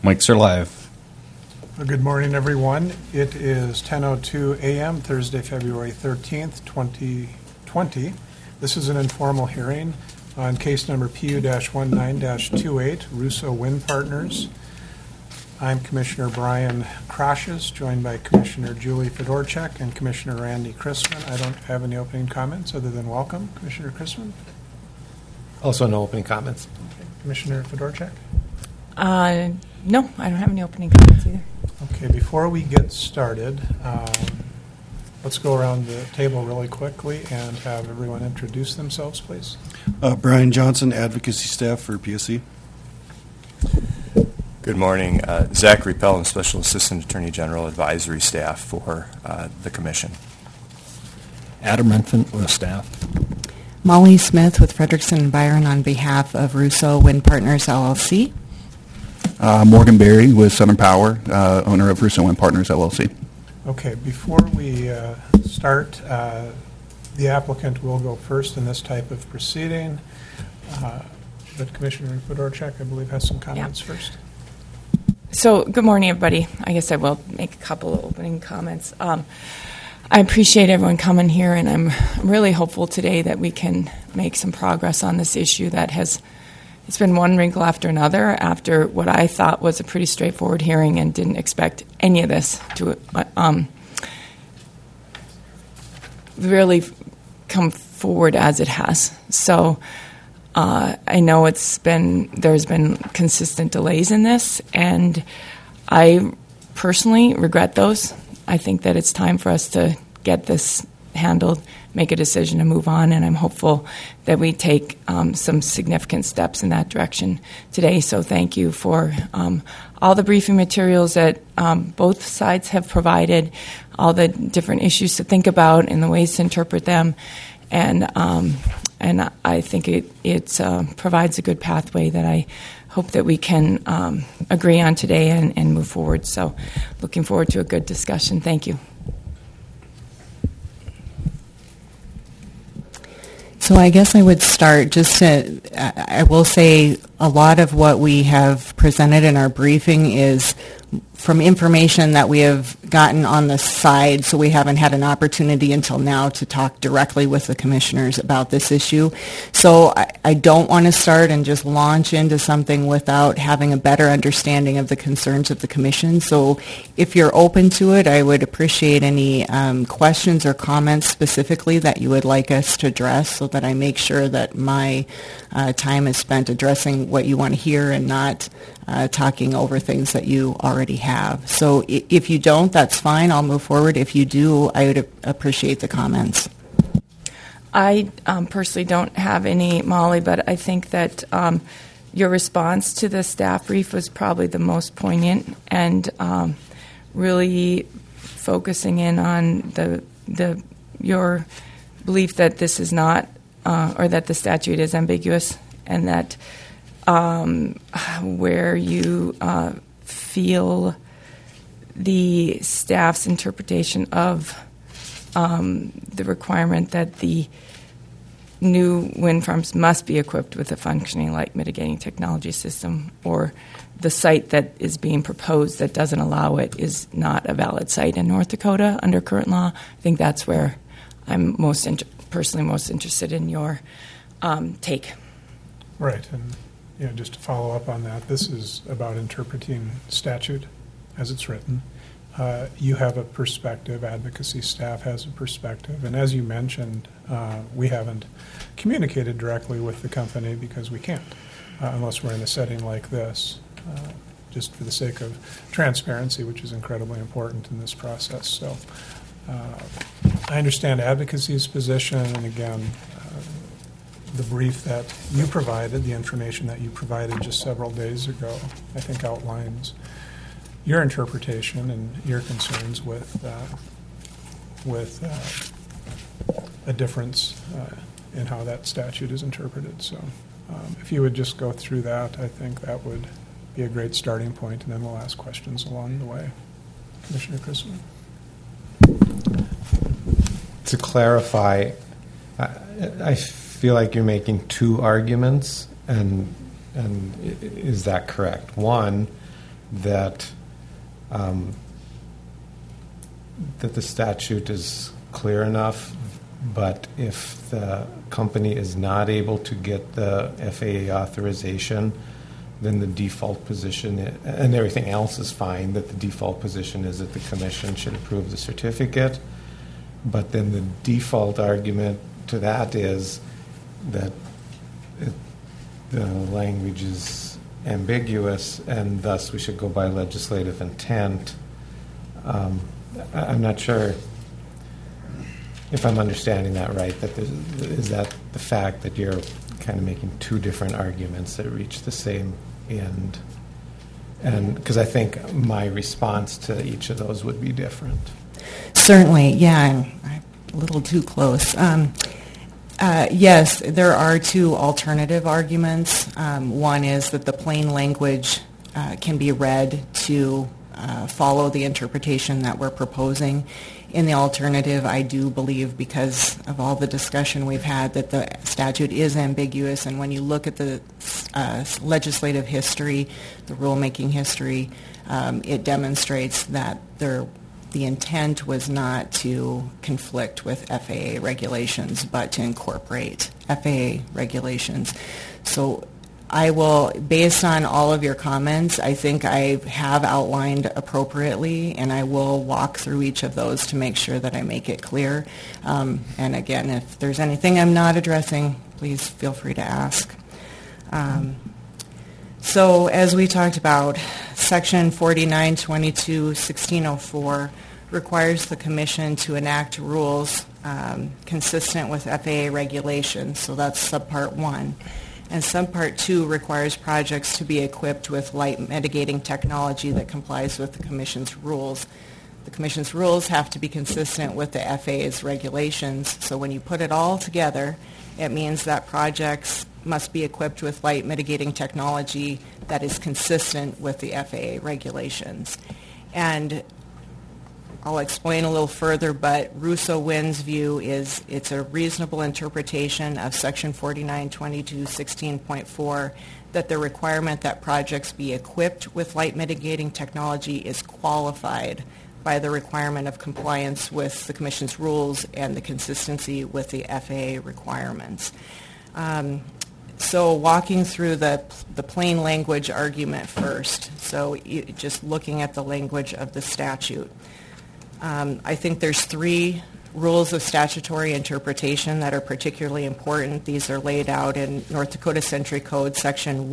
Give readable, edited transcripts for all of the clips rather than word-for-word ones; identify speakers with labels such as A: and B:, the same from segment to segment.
A: Mics are live.
B: Well, good morning, everyone. It is 10:02 a.m., Thursday, February 13th, 2020. This is an informal hearing on case number PU-19-28, Russo Wind Partners. I'm Commissioner Brian Krashes, joined by Commissioner Julie Fedorchak and Commissioner Randy Chrisman. I don't have any opening comments other than welcome. Commissioner Chrisman?
A: Also no opening comments.
B: Okay. Commissioner Fedorchak?
C: No, I don't have any opening comments either.
B: Okay, before we get started, let's go around the table really quickly and have everyone introduce themselves, please.
D: Brian Johnson, Advocacy Staff for PSC.
E: Good morning. Zachary Pellin, Special Assistant Attorney General Advisory Staff for the Commission.
A: Adam Renfant with staff.
F: Molly Smith with Frederickson and Byron on behalf of Russo Wind Partners, LLC.
G: Morgan Berry with Southern Power, owner of Russo Wind Partners, LLC.
B: Okay, before we start, the applicant will go first in this type of proceeding. But Commissioner Fedorchak, I believe, has some comments first.
C: So, good morning, everybody. I guess I will make a couple of opening comments. I appreciate everyone coming here, and I'm really hopeful today that we can make some progress on this issue that it's been one wrinkle after another after what I thought was a pretty straightforward hearing and didn't expect any of this to really come forward as it has. So I know there's been consistent delays in this, and I personally regret those. I think that it's time for us to get this handled, make a decision to move on, and I'm hopeful that we take some significant steps in that direction today. So thank you for all the briefing materials that both sides have provided, all the different issues to think about and the ways to interpret them, and I think it provides a good pathway that I hope that we can agree on today and move forward. So looking forward to a good discussion. Thank you.
F: So I guess I would start I will say a lot of what we have presented in our briefing is from information that we have gotten on the side, so we haven't had an opportunity until now to talk directly with the commissioners about this issue. So I don't want to start and just launch into something without having a better understanding of the concerns of the commission. So if you're open to it, I would appreciate any questions or comments specifically that you would like us to address so that I make sure that my time is spent addressing what you want to hear and not talking over things that you already have. So if you don't, that's fine. I'll move forward. If you do, I would appreciate the comments.
C: I personally don't have any, Molly, but I think that your response to the staff brief was probably the most poignant and really focusing in on your belief that this is not, or that the statute is ambiguous, and that where you feel the staff's interpretation of the requirement that the new wind farms must be equipped with a functioning light mitigating technology system, or the site that is being proposed that doesn't allow it is not a valid site in North Dakota under current law. I think that's where I'm personally most interested in your take.
B: Right, and just to follow up on that, this is about interpreting statute as it's written. You have a perspective, advocacy staff has a perspective, and as you mentioned, we haven't communicated directly with the company because we can't, unless we're in a setting like this, just for the sake of transparency, which is incredibly important in this process. So I understand advocacy's position, and again, the brief that you provided, the information that you provided just several days ago, I think outlines your interpretation and your concerns with a difference in how that statute is interpreted. So if you would just go through that, I think that would be a great starting point, and then we'll ask questions along the way. Commissioner Chrisman?
A: To clarify, I feel like you're making two arguments, and is that correct? One, that that the statute is clear enough, but if the company is not able to get the FAA authorization, then the default position, and everything else is fine, that the default position is that the commission should approve the certificate. But then the default argument to that is that the language is ambiguous, and thus we should go by legislative intent. I'm not sure if I'm understanding that right. That is that the fact that you're kind of making two different arguments that reach the same end, and because I think my response to each of those would be different.
F: Certainly, yeah, I'm a little too close. Yes, there are two alternative arguments. One is that the plain language can be read to follow the interpretation that we're proposing. In the alternative, I do believe, because of all the discussion we've had, that the statute is ambiguous, and when you look at the legislative history, the rulemaking history, it demonstrates that the intent was not to conflict with FAA regulations, but to incorporate FAA regulations. So I will, based on all of your comments, I think I have outlined appropriately, and I will walk through each of those to make sure that I make it clear. And again, if there's anything I'm not addressing, please feel free to ask. So as we talked about, Section 4922-1604 requires the Commission to enact rules consistent with FAA regulations, so that's Subpart 1. And Subpart 2 requires projects to be equipped with light mitigating technology that complies with the Commission's rules. The Commission's rules have to be consistent with the FAA's regulations, so when you put it all together, it means that projects must be equipped with light mitigating technology that is consistent with the FAA regulations. And I'll explain a little further, but Russo Winn's view is it's a reasonable interpretation of Section 4922-16.4 that the requirement that projects be equipped with light mitigating technology is qualified by the requirement of compliance with the Commission's rules and the consistency with the FAA requirements. So walking through the plain language argument first, so just looking at the language of the statute. I think there's three rules of statutory interpretation that are particularly important. These are laid out in North Dakota Century Code Section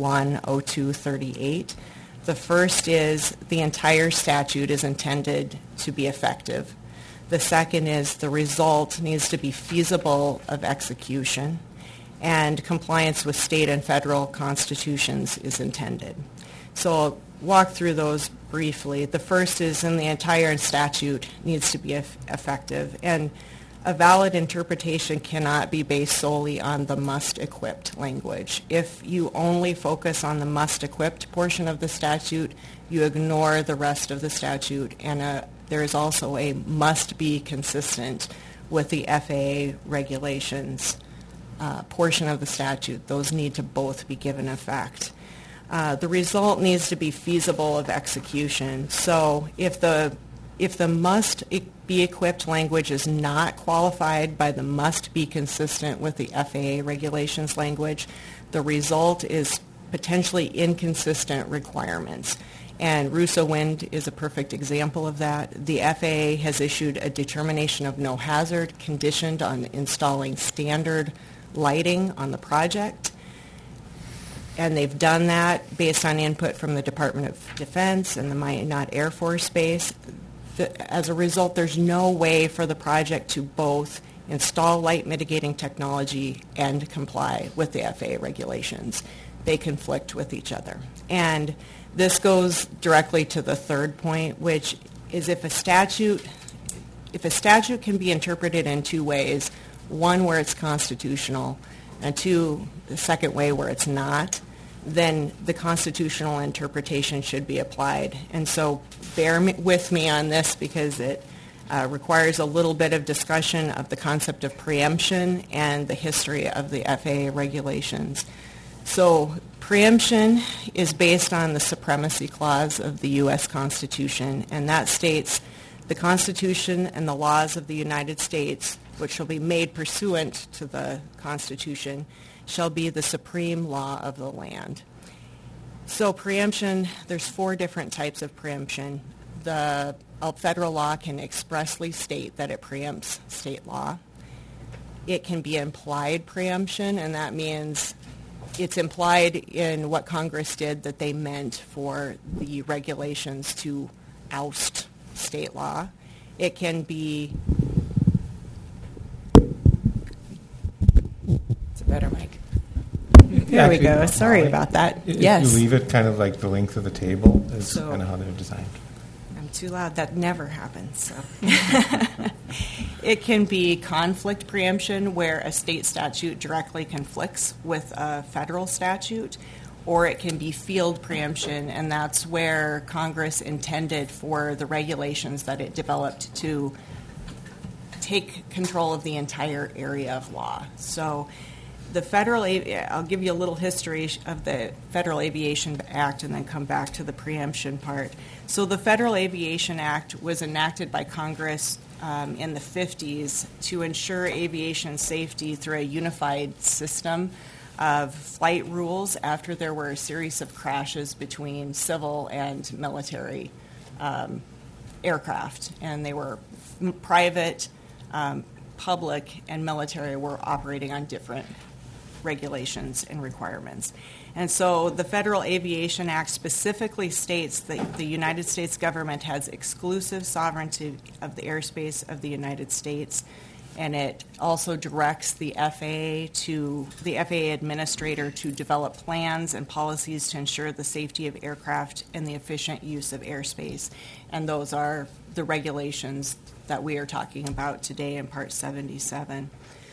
F: 10238. The first is the entire statute is intended to be effective. The second is the result needs to be feasible of execution, and compliance with state and federal constitutions is intended. So I'll walk through those briefly. The first is in the entire statute needs to be effective, and a valid interpretation cannot be based solely on the must-equipped language. If you only focus on the must-equipped portion of the statute, you ignore the rest of the statute, and there is also a must-be consistent with the FAA regulations portion of the statute. Those need to both be given effect. The result needs to be feasible of execution. So if the must-be-equipped language is not qualified by the must-be-consistent with the FAA regulations language, the result is potentially inconsistent requirements. And Russo Wind is a perfect example of that. The FAA has issued a determination of no hazard conditioned on installing standard lighting on the project. And they've done that based on input from the Department of Defense and the Minot Air Force Base. As a result, there's no way for the project to both install light mitigating technology and comply with the FAA regulations. They conflict with each other. And this goes directly to the third point, which is if a statute can be interpreted in two ways, one where it's constitutional, and two, the second way where it's not, then the constitutional interpretation should be applied. And so bear with me on this because it requires a little bit of discussion of the concept of preemption and the history of the FAA regulations. So Preemption is based on the Supremacy Clause of the U.S. Constitution, and that states the Constitution and the laws of the United States, which shall be made pursuant to the Constitution, shall be the supreme law of the land. So preemption, there's 4 different types of preemption. The federal law can expressly state that it preempts state law. It can be implied preemption, and that means it's implied in what Congress did that they meant for the regulations to oust state law. It can be...
C: It's a better mic.
F: There we go. Sorry about that.
A: If
F: Yes.
A: you leave it kind of like the length of the table is
F: So-
A: kind of how they're designed.
F: I'm too loud. That never happens. So. It can be conflict preemption, where a state statute directly conflicts with a federal statute, or it can be field preemption, and that's where Congress intended for the regulations that it developed to take control of the entire area of law. So the I'll give you a little history of the Federal Aviation Act and then come back to the preemption part. So the Federal Aviation Act was enacted by Congress in the 50s to ensure aviation safety through a unified system of flight rules after there were a series of crashes between civil and military aircraft. And they were private, public, and military were operating on different regulations and requirements. And so the Federal Aviation Act specifically states that the United States government has exclusive sovereignty of the airspace of the United States, and it also directs the FAA administrator to develop plans and policies to ensure the safety of aircraft and the efficient use of airspace. And those are the regulations that we are talking about today in Part 77.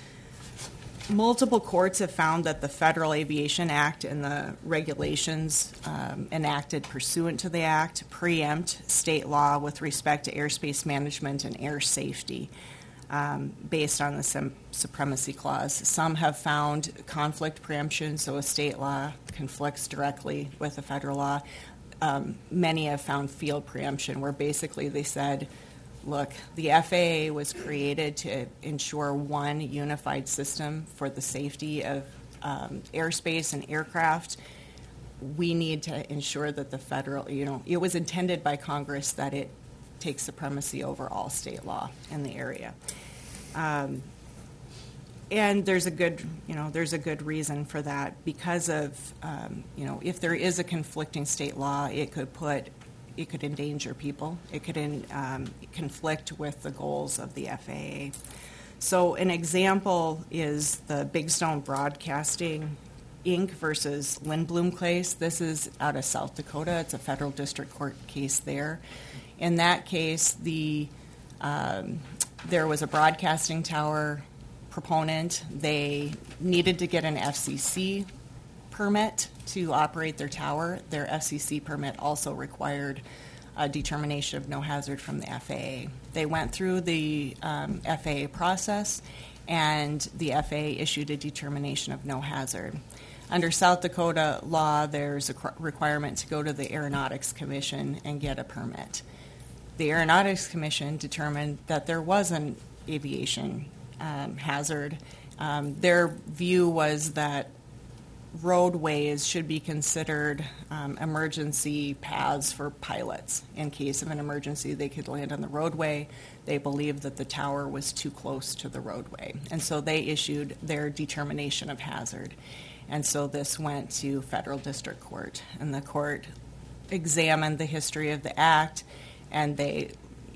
F: Multiple courts have found that the Federal Aviation Act and the regulations enacted pursuant to the Act preempt state law with respect to airspace management and air safety based on the Supremacy Clause. Some have found conflict preemption, so a state law conflicts directly with a federal law. Many have found field preemption, where basically they said, look, the FAA was created to ensure one unified system for the safety of airspace and aircraft. We need to ensure that the federal, it was intended by Congress that it takes supremacy over all state law in the area. And there's a good reason for that, because of, if there is a conflicting state law, it could endanger people. It could conflict with the goals of the FAA. So an example is the Big Stone Broadcasting, Inc. versus Lindblom case. This is out of South Dakota. It's a federal district court case there. In that case, there was a broadcasting tower proponent. They needed to get an FCC permit to operate their tower. Their FCC permit also required a determination of no hazard from the FAA. They went through the FAA process, and the FAA issued a determination of no hazard. Under South Dakota law, there's a requirement to go to the Aeronautics Commission and get a permit. The Aeronautics Commission determined that there was an aviation hazard. Their view was that roadways should be considered emergency paths for pilots. In case of an emergency, they could land on the roadway. They believed that the tower was too close to the roadway. And so they issued their determination of hazard. And so this went to federal district court. And the court examined the history of the act, and they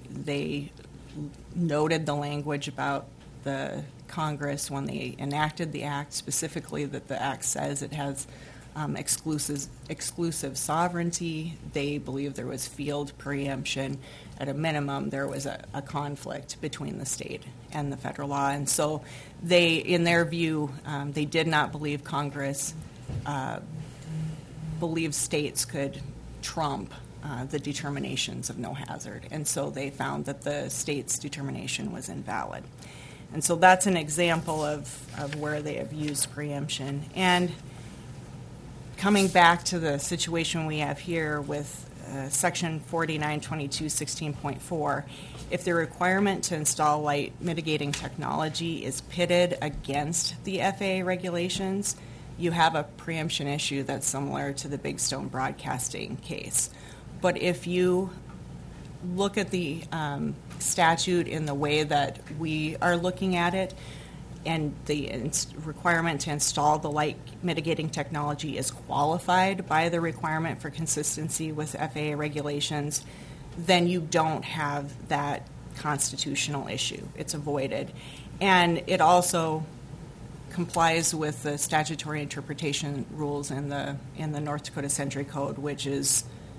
F: noted the language about the Congress when they enacted the act, specifically that the act says it has exclusive sovereignty. They believe there was field preemption. At a minimum, there was a conflict between the state and the federal law. And so they, in their view, they did not believe Congress believed states could trump the determinations of no hazard. And so they found that the state's determination was invalid. And so that's an example of where they have used preemption. And coming back to the situation we have here with Section 4922.16.4, if the requirement to install light mitigating technology is pitted against the FAA regulations, you have a preemption issue that's similar to the Big Stone Broadcasting case. But if you look at the statute in the way that we are looking at it, and the requirement to install the light mitigating technology is qualified by the requirement for consistency with FAA regulations, then you don't have that constitutional issue. It's avoided. And it also complies with the statutory interpretation rules in the North Dakota Century Code, which is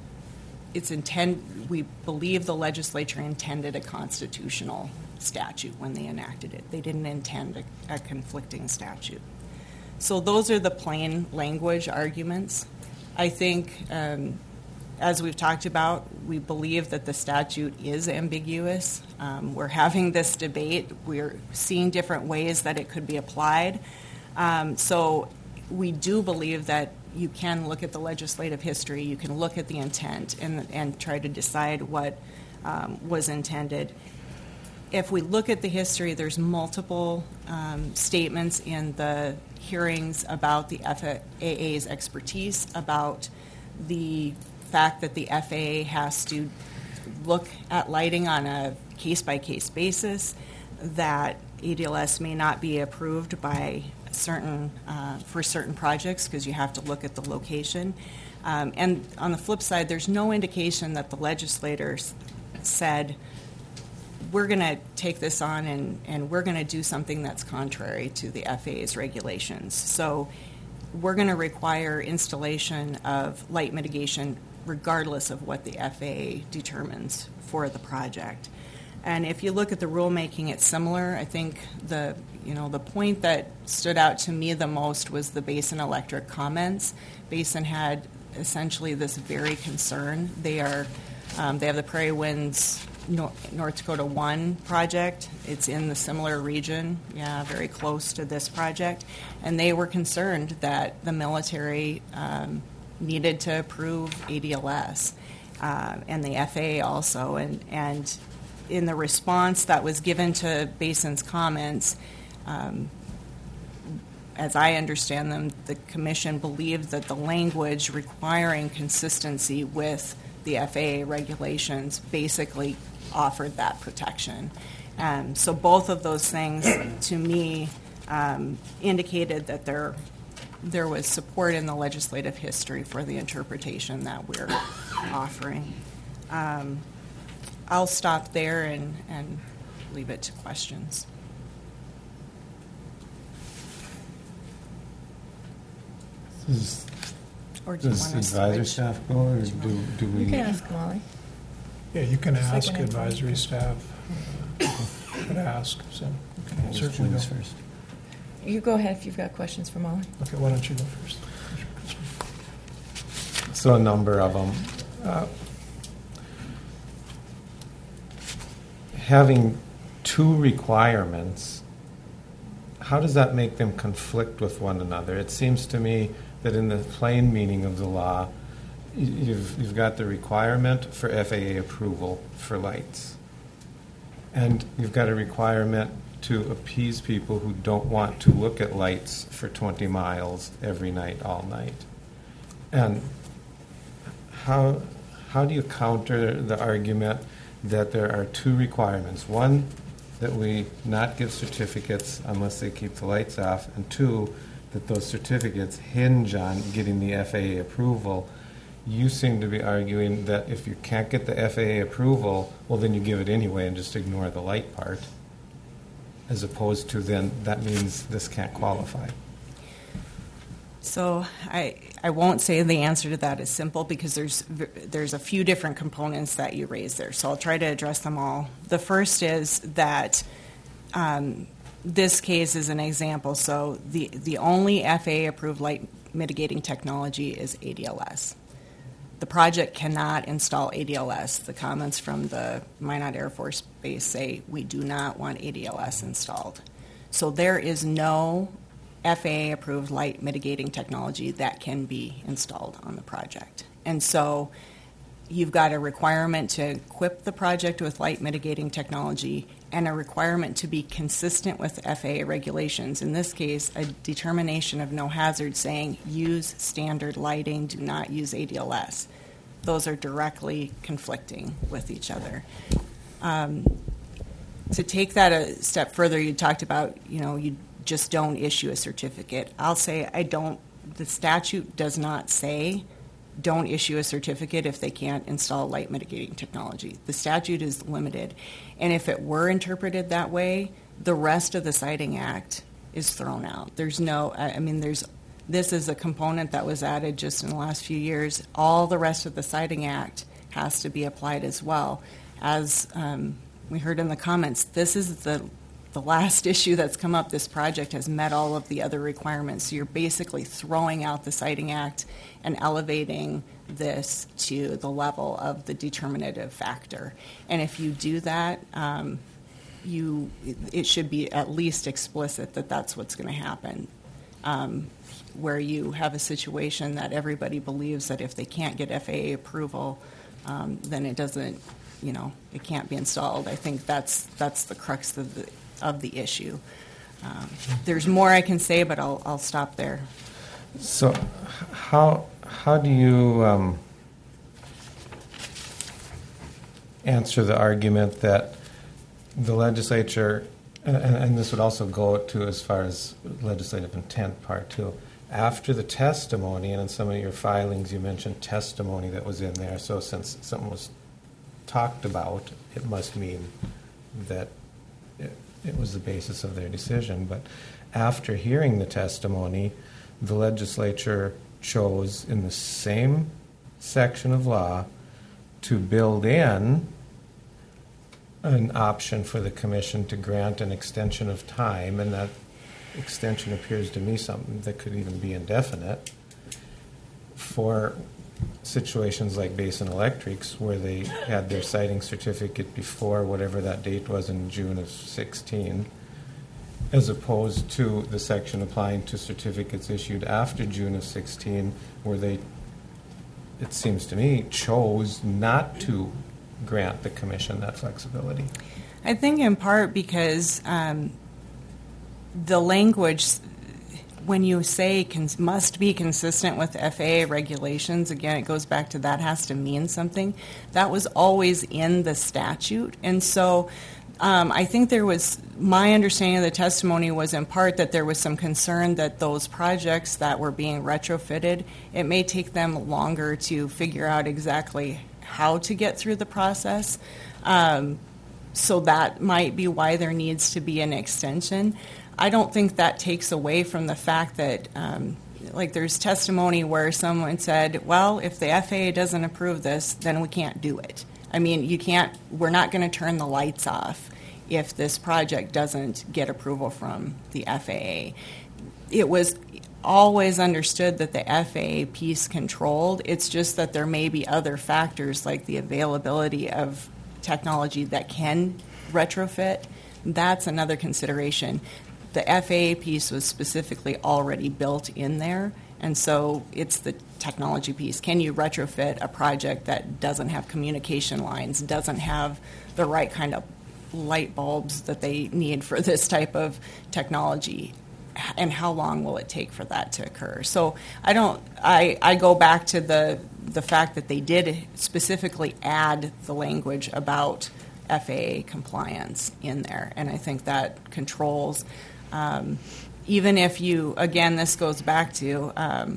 F: we believe the legislature intended a constitutional statute when they enacted it. They didn't intend a conflicting statute. So those are the plain language arguments. I think, as we've talked about, we believe that the statute is ambiguous. We're having this debate. We're seeing different ways that it could be applied. So we do believe that you can look at the legislative history, you can look at the intent, and try to decide what was intended. If we look at the history, there's multiple statements in the hearings about the FAA's expertise, about the fact that the FAA has to look at lighting on a case-by-case basis, that ADLS may not be approved by for certain projects because you have to look at the location. And on the flip side, there's no indication that the legislators said, we're going to take this on and we're going to do something that's contrary to the FAA's regulations. So we're going to require installation of light mitigation regardless of what the FAA determines for the project. And if you look at the rulemaking, it's similar. I think the point that stood out to me the most was the Basin Electric comments. Basin had essentially this very concern. They have the Prairie Winds North Dakota 1 project. It's in the similar region, very close to this project. And they were concerned that the military needed to approve ADLS, and the FAA also. And in the response that was given to Basin's comments, as I understand them, the Commission believed that the language requiring consistency with the FAA regulations basically offered that protection. So both of those things, to me, indicated that there was support in the legislative history for the interpretation that we're offering. I'll stop there and leave it to questions. Or do you
A: Does
F: want us to
A: advisory
F: switch?
A: staff go, or do we?
C: You can ask Molly.
B: Yeah, you can ask
C: Second
B: advisory staff. Could ask, so certainly go
A: first.
C: You go ahead if you've got questions for Molly.
B: Okay, why don't you go first?
A: So a number of them. Having two requirements, how does that make them conflict with one another? It seems to me that in the plain meaning of the law, you've got the requirement for FAA approval for lights, and you've got a requirement to appease people who don't want to look at lights for 20 miles every night, all night. And how do you counter the argument that there are two requirements? One, that we not give certificates unless they keep the lights off, and two, that those certificates hinge on getting the FAA approval. You seem to be arguing that if you can't get the FAA approval, well, then you give it anyway and just ignore the light part, as opposed to then that means this can't qualify.
F: So I won't say the answer to that is simple because there's a few different components that you raise there. So I'll try to address them all. The first is that this case is an example. So the only FAA-approved light mitigating technology is ADLS. The project cannot install ADLS. The comments from the Minot Air Force Base say we do not want ADLS installed. So there is no FAA-approved light mitigating technology that can be installed on the project. And so you've got a requirement to equip the project with light mitigating technology and a requirement to be consistent with FAA regulations. In this case, a determination of no hazard saying use standard lighting, do not use ADLS. Those are directly conflicting with each other. To take that a step further, you talked about, you just don't issue a certificate. I'll say the statute does not say don't issue a certificate if they can't install light mitigating technology. The statute is limited. And if it were interpreted that way, the rest of the Siting Act is thrown out. This is a component that was added just in the last few years. All the rest of the Siting Act has to be applied as well. As we heard in the comments, this is the last issue that's come up. This project has met all of the other requirements. So you're basically throwing out the Siting Act and elevating this to the level of the determinative factor. And if you do that, it should be at least explicit that that's what's going to happen. Where you have a situation that everybody believes that if they can't get FAA approval, then it doesn't, it can't be installed. I think that's the crux of the issue. There's more I can say, but I'll stop there.
A: So, how do you answer the argument that the legislature, and this would also go to as far as legislative intent part too, after the testimony, and in some of your filings you mentioned testimony that was in there, so since something was talked about, it must mean that it was the basis of their decision. But after hearing the testimony, the legislature chose in the same section of law to build in an option for the commission to grant an extension of time, and that extension appears to me something that could even be indefinite for situations like Basin Electrics, where they had their siting certificate before whatever that date was in June of 16, as opposed to the section applying to certificates issued after June of 16, where they, it seems to me, chose not to grant the commission that flexibility.
F: I think in part because the language, when you say must be consistent with FAA regulations, again, it goes back to that has to mean something. That was always in the statute. And so I think my understanding of the testimony was in part that there was some concern that those projects that were being retrofitted, it may take them longer to figure out exactly how to get through the process. So that might be why there needs to be an extension. I don't think that takes away from the fact that, there's testimony where someone said, well, if the FAA doesn't approve this, then we can't do it. I mean, we're not going to turn the lights off if this project doesn't get approval from the FAA. It was always understood that the FAA piece controlled. It's just that there may be other factors like the availability of technology that can retrofit. That's another consideration. The FAA piece was specifically already built in there, and so it's the technology piece. Can you retrofit a project that doesn't have communication lines, doesn't have the right kind of light bulbs that they need for this type of technology? And how long will it take for that to occur? So I go back to the fact that they did specifically add the language about FAA compliance in there, and I think that controls. Even if this goes back to,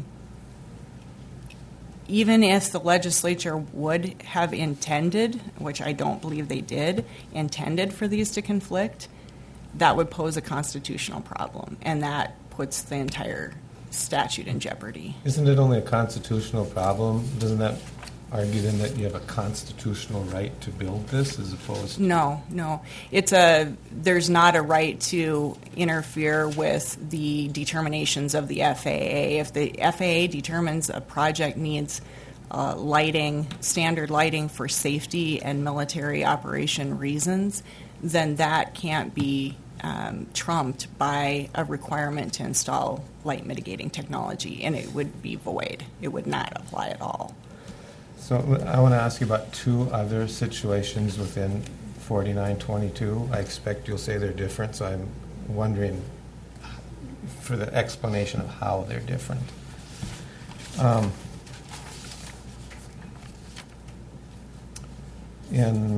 F: even if the legislature would have intended, which I don't believe they did, intended for these to conflict, that would pose a constitutional problem, and that puts the entire statute in jeopardy.
A: Isn't it only a constitutional problem? Doesn't that argue then that you have a constitutional right to build this as opposed to...
F: No. There's not a right to interfere with the determinations of the FAA. If the FAA determines a project needs standard lighting for safety and military operation reasons, then that can't be trumped by a requirement to install light mitigating technology, and it would be void. It would not apply at all.
A: So I want to ask you about two other situations within 4922. I expect you'll say they're different, so I'm wondering for the explanation of how they're different. In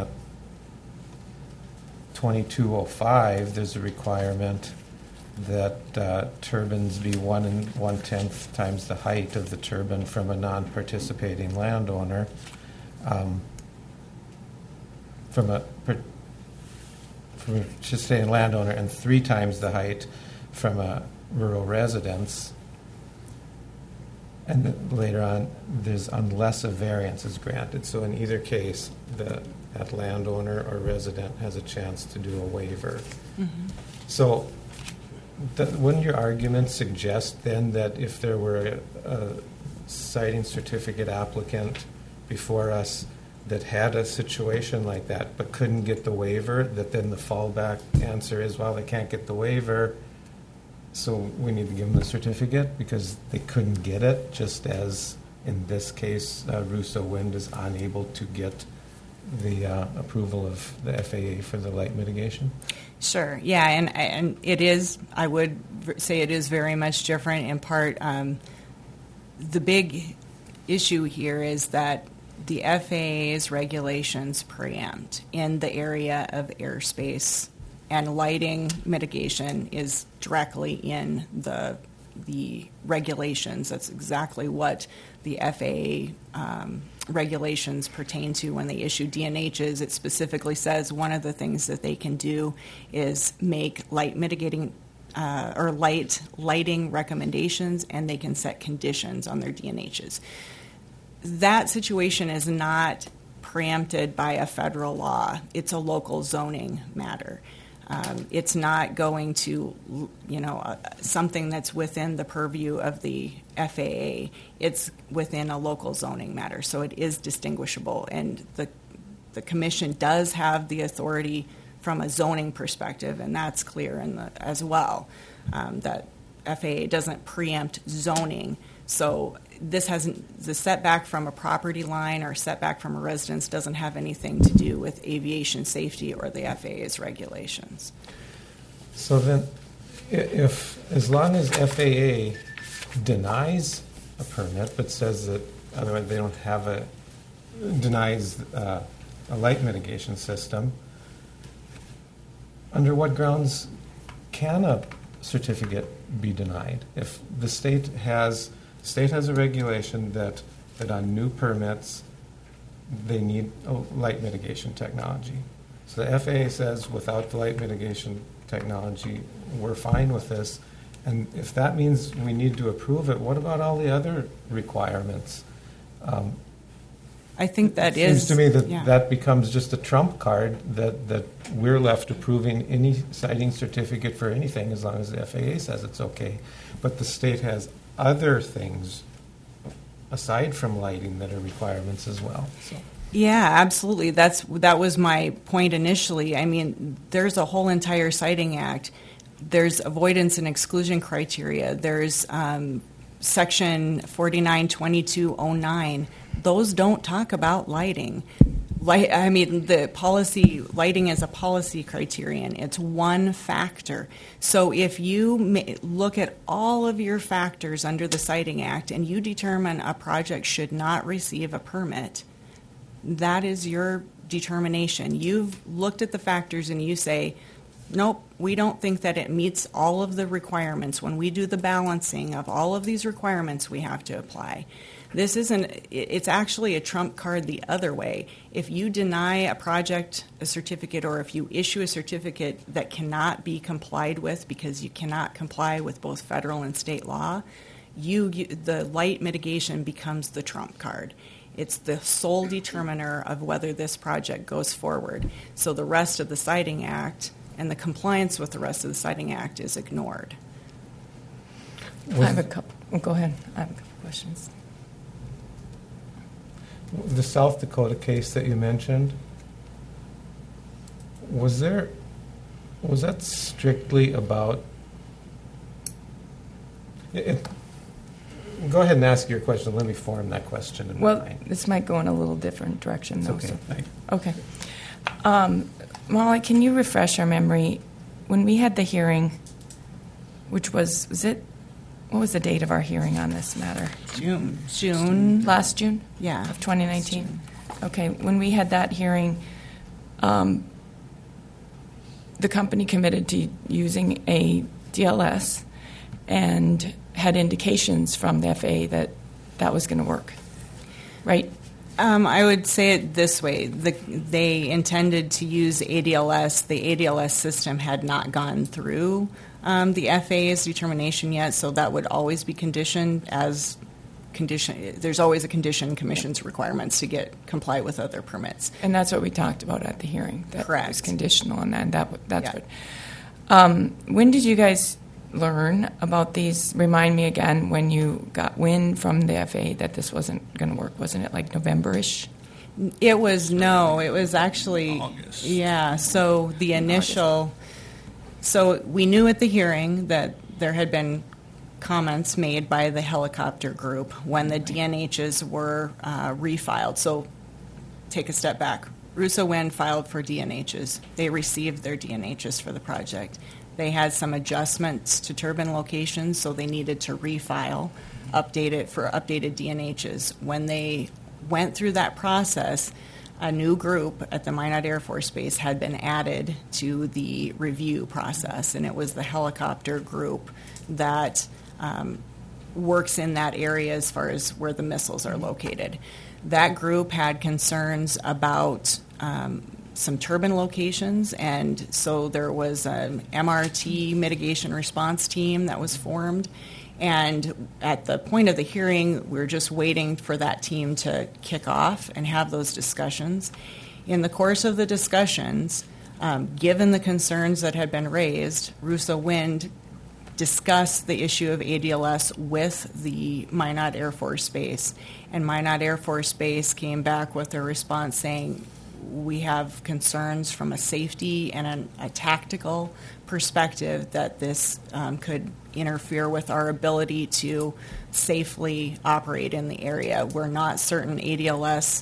A: 2205, there's a requirement that turbines be 1 1/10 times the height of the turbine from a non-participating landowner, from a participating landowner, and 3 times the height from a rural residence. And then later on, there's unless a variance is granted. So in either case, that landowner or resident has a chance to do a waiver.
F: Mm-hmm.
A: So wouldn't your argument suggest then that if there were a siting certificate applicant before us that had a situation like that but couldn't get the waiver, that then the fallback answer is, well, they can't get the waiver, so we need to give them the certificate because they couldn't get it, just as in this case, Russo Wind is unable to get the approval of the FAA for the light mitigation?
F: Sure, yeah, and it is, I would say it is very much different in part. The big issue here is that the FAA's regulations preempt in the area of airspace, and lighting mitigation is directly in the regulations. That's exactly what the FAA regulations pertain to when they issue DNHs. It specifically says one of the things that they can do is make light mitigating or lighting recommendations, and they can set conditions on their DNHs. That situation is not preempted by a federal law. It's a local zoning matter. It's not going to, something that's within the purview of the FAA. It's within a local zoning matter, so it is distinguishable. And the commission does have the authority from a zoning perspective, and that's clear as well, that FAA doesn't preempt zoning. So this hasn't, the setback from a property line or setback from a residence doesn't have anything to do with aviation safety or the FAA's regulations.
A: So then, as long as FAA denies a permit but says that otherwise they don't have denies a light mitigation system, under what grounds can a certificate be denied? If the state has a regulation that on new permits they need a light mitigation technology. So the FAA says without the light mitigation technology, we're fine with this. And if that means we need to approve it, what about all the other requirements?
F: I think that
A: it seems to me that that becomes just a trump card that we're left approving any siting certificate for anything as long as the FAA says it's okay. But the state has other things aside from lighting that are requirements as well. So.
F: Yeah, absolutely. That was my point initially. I mean, there's a whole entire siting act. There's avoidance and exclusion criteria. There's Section 492209. Those don't talk about lighting. The policy, lighting is a policy criterion. It's one factor. So if you look at all of your factors under the Siting Act and you determine a project should not receive a permit, that is your determination. You've looked at the factors and you say, nope, we don't think that it meets all of the requirements. When we do the balancing of all of these requirements we have to apply, it's actually a trump card the other way. If you deny a project a certificate, or if you issue a certificate that cannot be complied with because you cannot comply with both federal and state law, the light mitigation becomes the trump card. It's the sole determiner of whether this project goes forward. So the rest of the Siting Act and the compliance with the rest of the Siting Act is ignored.
C: I have a couple. Go ahead. I have a couple questions.
A: The South Dakota case that you mentioned, was there Was that strictly about? Go ahead and ask your question. Let me form that question in my
C: Well,
A: mind.
C: this might go in a little different direction, though.
A: Okay.
C: Okay. Molly, can you refresh our memory? When we had the hearing, which was what was the date of our hearing on this matter?
F: June.
C: Last June?
F: Yeah.
C: Of 2019? Okay. When we had that hearing, the company committed to using a DLS and had indications from the FAA that that was going to work, right?
F: I would say it this way. They intended to use ADLS. The ADLS system had not gone through the FAA's determination yet, so that would always be conditioned as condition. There's always a condition commission's requirements to comply with other permits.
C: And that's what we talked about at the hearing. That
F: Correct.
C: was conditional on that. That's
F: Yeah.
C: what. When did you guys learn about these? Remind me again when you got wind from the FAA that this wasn't going to work. Wasn't it like November-ish?
F: It was actually
G: August.
F: Yeah. So the initial. So we knew at the hearing that there had been comments made by the helicopter group when the DNHs were refiled. So take a step back. Russo Wind filed for DNHs. They received their DNHs for the project. They had some adjustments to turbine locations, so they needed to refile, update it for updated DNHs. When they went through that process, a new group at the Minot Air Force Base had been added to the review process, and it was the helicopter group that works in that area as far as where the missiles are located. That group had concerns about some turbine locations, and so there was an MRT mitigation response team that was formed. And at the point of the hearing, we were just waiting for that team to kick off and have those discussions. In the course of the discussions, given the concerns that had been raised, Russo Wind discussed the issue of ADLS with the Minot Air Force Base. And Minot Air Force Base came back with a response saying, we have concerns from a safety and a tactical perspective that this could interfere with our ability to safely operate in the area. We're not certain ADLS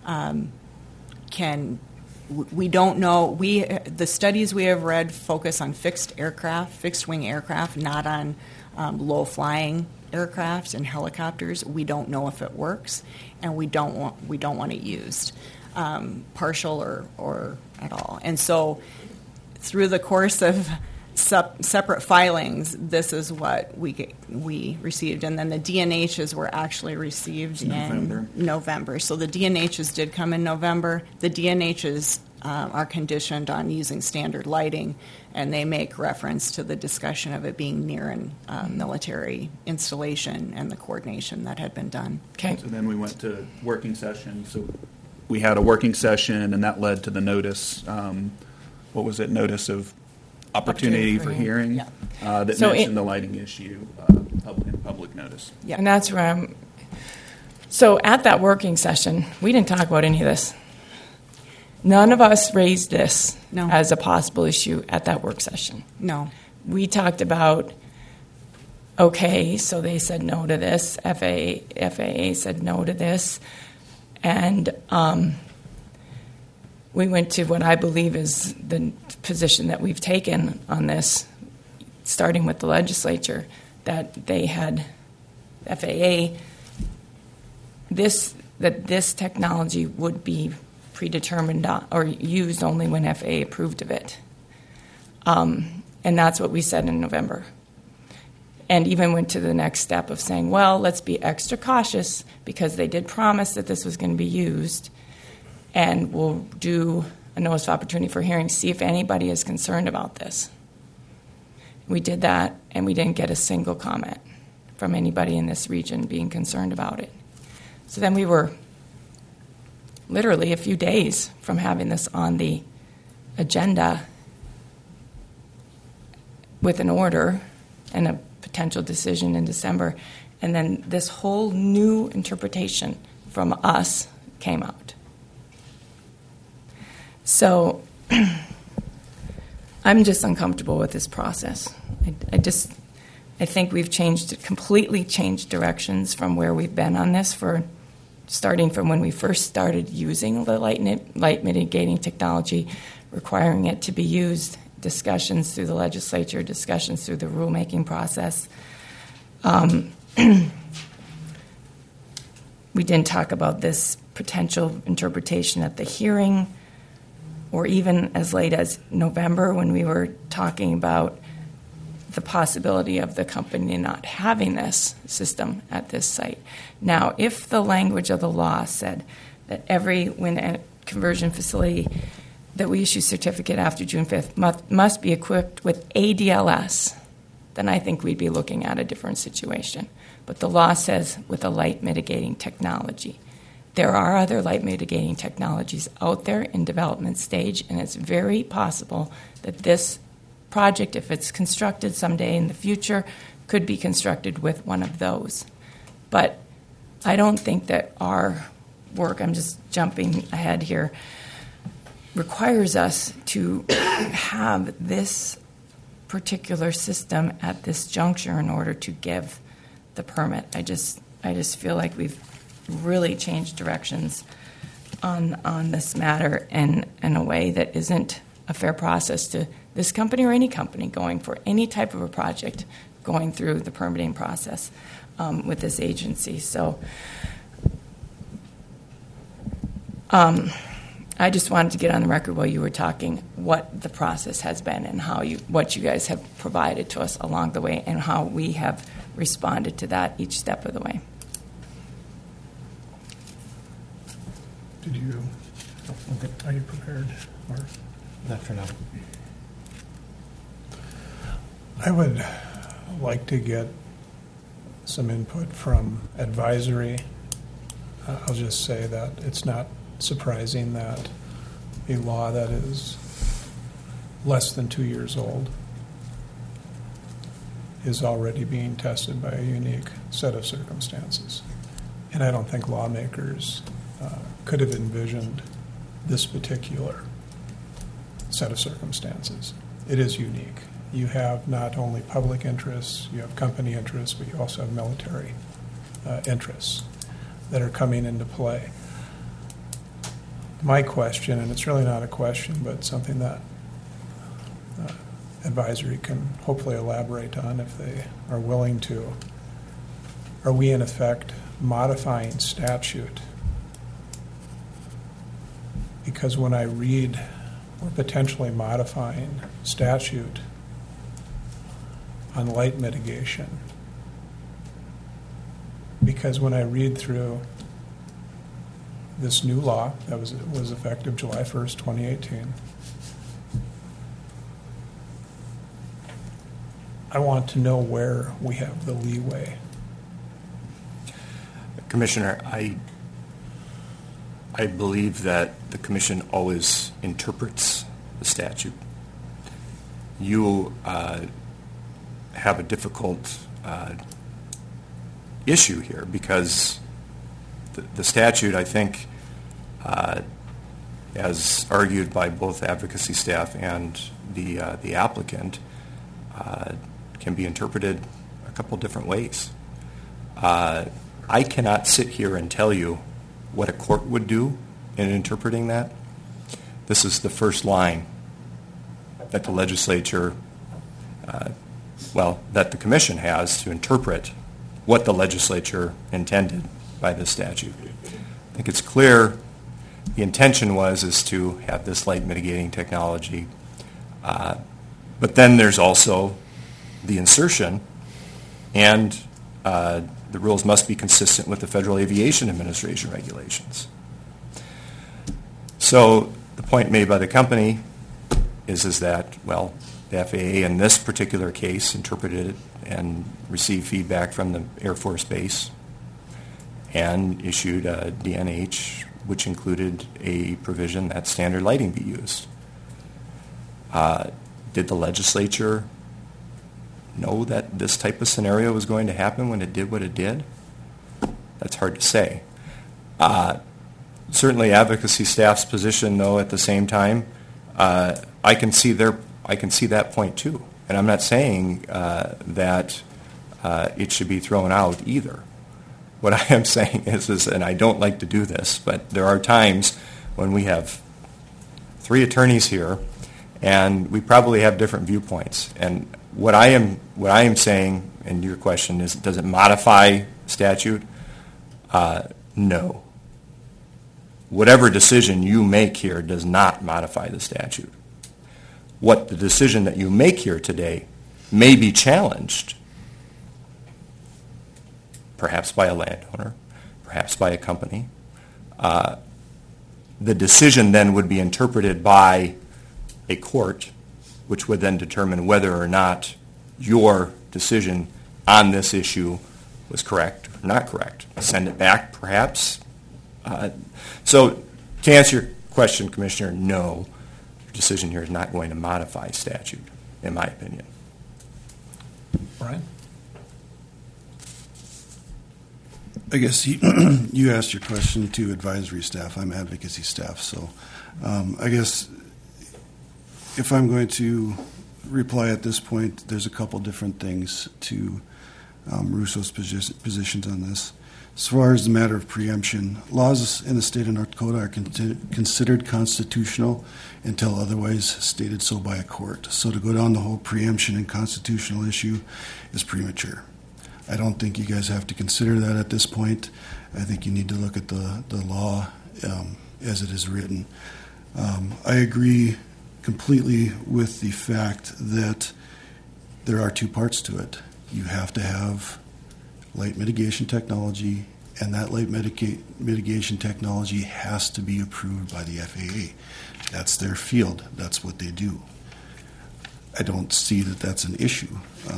F: we don't know. The studies we have read focus on fixed wing aircraft, not on low-flying aircraft and helicopters. We don't know if it works, and we don't want it used, partial or at all. And so, through the course of separate filings, this is what we received, and then the DNHs were actually received in November. So the DNHs did come in November. The DNHs are conditioned on using standard lighting, and they make reference to the discussion of it being near a military installation and the coordination that had been done.
C: Okay.
G: So then we went to working session. So we had a working session, and that led to the notice. What was it? Notice of opportunity for hearing.
F: Yeah.
G: That
C: So
G: mentioned the lighting issue in public notice.
F: Yeah.
C: And that's where I'm. So at that working session, we didn't talk about any of this. None of us raised this
F: No.
C: as a possible issue at that work session.
F: No.
C: We talked about, okay, so they said no to this. FAA said no to this. And we went to what I believe is the position that we've taken on this, starting with the legislature, that they had FAA, that this technology would be predetermined or used only when FAA approved of it. And that's what we said in November. And even went to the next step of saying, well, let's be extra cautious because they did promise that this was going to be used, and we'll do a notice of opportunity for hearing, see if anybody is concerned about this. We did that, and we didn't get a single comment from anybody in this region being concerned about it. So then we were literally a few days from having this on the agenda with an order and a potential decision in December, and then this whole new interpretation from us came out. So I'm just uncomfortable with this process. I think we've completely changed directions from where we've been on this starting from when we first started using the light mitigating technology, requiring it to be used, discussions through the legislature, discussions through the rulemaking process. We didn't talk about this potential interpretation at the hearing, or even as late as November when we were talking about the possibility of the company not having this system at this site. Now, if the language of the law said that every wind conversion facility that we issue certificate after June 5th must be equipped with ADLS, then I think we'd be looking at a different situation. But the law says with a light mitigating technology. There are other light mitigating technologies out there in development stage, and it's very possible that this project, if it's constructed someday in the future, could be constructed with one of those. But I don't think that our work, I'm just jumping ahead here, requires us to have this particular system at this juncture in order to give the permit. I just feel like we've really changed directions on this matter in a way that isn't a fair process to this company or any company going for any type of a project going through the permitting process with this agency. So I just wanted to get on the record while you were talking what the process has been and what you guys have provided to us along the way and how we have responded to that each step of the way.
B: Are you prepared? Or?
A: Not for now.
B: I would like to get some input from advisory. I'll just say that it's not surprising that a law that is less than 2 years old is already being tested by a unique set of circumstances. And I don't think lawmakers could have envisioned this particular set of circumstances. It is unique. You have not only public interests, you have company interests, but you also have military interests that are coming into play. My question, and it's really not a question, but something that advisory can hopefully elaborate on if they are willing to, are we in effect modifying statute? Because when I read we're potentially modifying statute on light mitigation, because when I read through this new law that was effective July 1st, 2018, I want to know where we have the leeway.
E: Commissioner, I believe that the commission always interprets the statute. You have a difficult issue here because the statute, I think, as argued by both advocacy staff and the applicant, can be interpreted a couple different ways. I cannot sit here and tell you what a court would do in interpreting that. This is the first line that the legislature, that the commission has to interpret what the legislature intended by this statute. I think it's clear the intention is to have this light mitigating technology. But then there's also the insertion, and the rules must be consistent with the Federal Aviation Administration regulations. So the point made by the company is that, well, the FAA in this particular case interpreted it and received feedback from the Air Force Base and issued a DNH, which included a provision that standard lighting be used. Did the legislature know that this type of scenario was going to happen when it did what it did? That's hard to say. Certainly advocacy staff's position, though, at the same time, I can see their I can see that point too. And I'm not saying that it should be thrown out either. What I am saying is, and I don't like to do this, but there are times when we have 3 attorneys here, and we probably have different viewpoints. And what I am saying, and your question is, does it modify statute? No. Whatever decision you make here does not modify the statute. What the decision that you make here today may be challenged, perhaps by a landowner, perhaps by a company. The decision then would be interpreted by a court, which would then determine whether or not your decision on this issue was correct or not correct. Send it back, perhaps. So to answer your question, Commissioner, no, your decision here is not going to modify statute, in my opinion.
B: Brian?
D: I guess you asked your question to advisory staff. I'm advocacy staff, so I guess if I'm going to reply at this point, there's a couple different things to Russo's positions on this. As far as the matter of preemption, laws in the state of North Dakota are considered constitutional until otherwise stated so by a court. So to go down the whole preemption and constitutional issue is premature. I don't think you guys have to consider that at this point. I think you need to look at the law as it is written. I agree completely with the fact that there are 2 parts to it. You have to have light mitigation technology, and that light mitigation technology has to be approved by the FAA. That's their field. That's what they do. I don't see that that's an issue.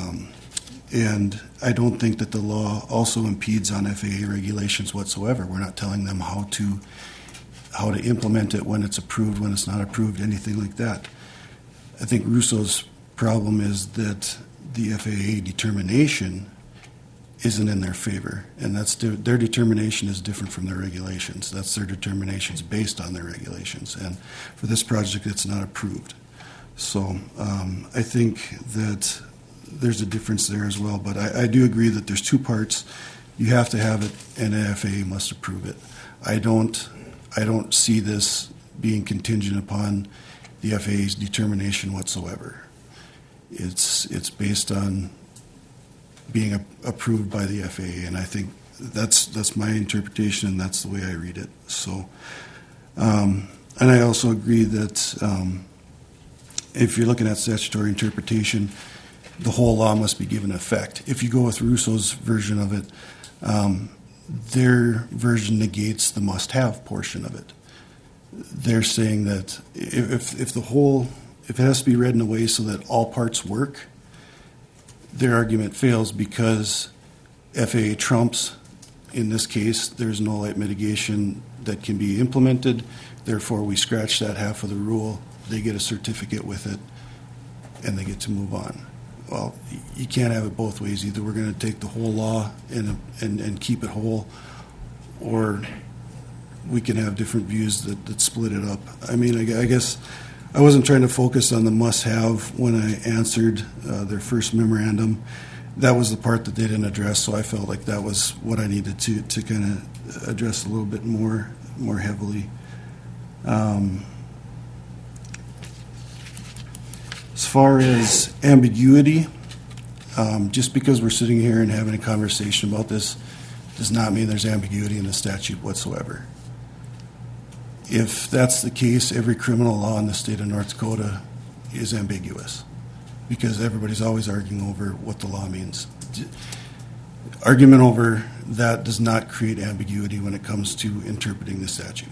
D: And I don't think that the law also impedes on FAA regulations whatsoever. We're not telling them how to implement it, when it's approved, when it's not approved, anything like that. I think Russo's problem is that the FAA determination isn't in their favor, and that's their determination is different from their regulations. That's their determinations based on their regulations, and for this project, it's not approved. So I think that there's a difference there as well, but I do agree that there's 2 parts. You have to have it, and the FAA must approve it. I don't see this being contingent upon the FAA's determination whatsoever. It's based on being approved by the FAA, and I think that's my interpretation, and that's the way I read it. So, and I also agree that if you're looking at statutory interpretation, the whole law must be given effect. If you go with Russo's version of it, their version negates the must-have portion of it. They're saying that if it has to be read in a way so that all parts work, their argument fails because FAA trumps. In this case, there's no light mitigation that can be implemented. Therefore, we scratch that half of the rule. They get a certificate with it, and they get to move on. Well, you can't have it both ways. Either we're going to take the whole law and keep it whole, or we can have different views that split it up. I mean, I guess I wasn't trying to focus on the must-have when I answered their first memorandum. That was the part that they didn't address, so I felt like that was what I needed to kind of address a little bit more heavily. As far as ambiguity, just because we're sitting here and having a conversation about this does not mean there's ambiguity in the statute whatsoever. If that's the case, every criminal law in the state of North Dakota is ambiguous because everybody's always arguing over what the law means. Argument over that does not create ambiguity when it comes to interpreting the statute.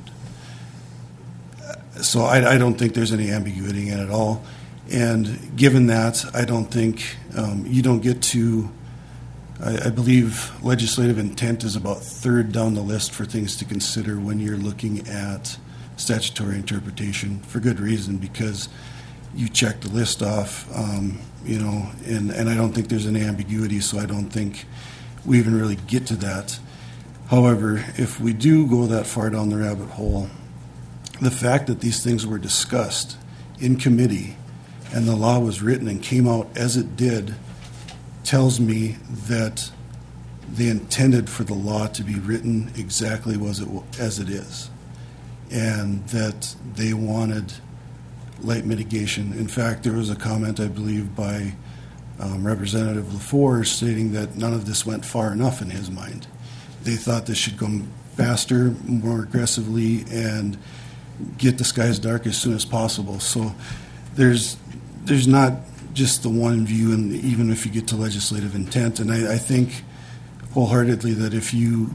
D: So I don't think there's any ambiguity in it at all. And given that, I don't think you don't get to, I believe legislative intent is about third down the list for things to consider when you're looking at statutory interpretation, for good reason, because you check the list off, and I don't think there's any ambiguity, so I don't think we even really get to that. However, if we do go that far down the rabbit hole, the fact that these things were discussed in committee and the law was written and came out as it did, tells me that they intended for the law to be written exactly as it is, and that they wanted light mitigation. In fact, there was a comment, I believe, by Representative LaForge stating that none of this went far enough in his mind. They thought this should go faster, more aggressively, and get the skies dark as soon as possible. So there's not just the one view, and even if you get to legislative intent, and I think wholeheartedly that if you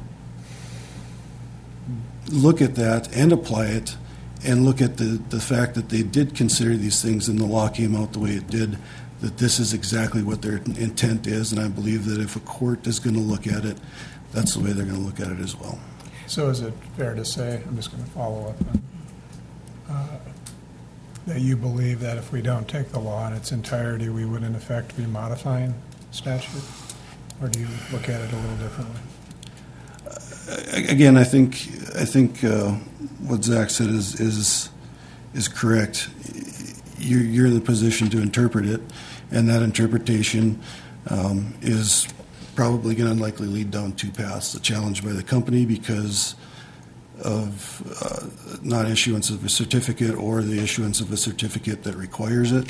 D: look at that and apply it, and look at the fact that they did consider these things and the law came out the way it did, that this is exactly what their intent is, and I believe that if a court is going to look at it, that's the way they're going to look at it as well.
B: So is it fair to say, I'm just going to follow up on, that you believe that if we don't take the law in its entirety, we would in effect be modifying statute? Or do you look at it a little differently?
D: Again, I think what Zach said is correct. You're in the position to interpret it, and that interpretation is probably going to likely lead down two paths: the challenge by the company because of non-issuance of a certificate, or the issuance of a certificate that requires it,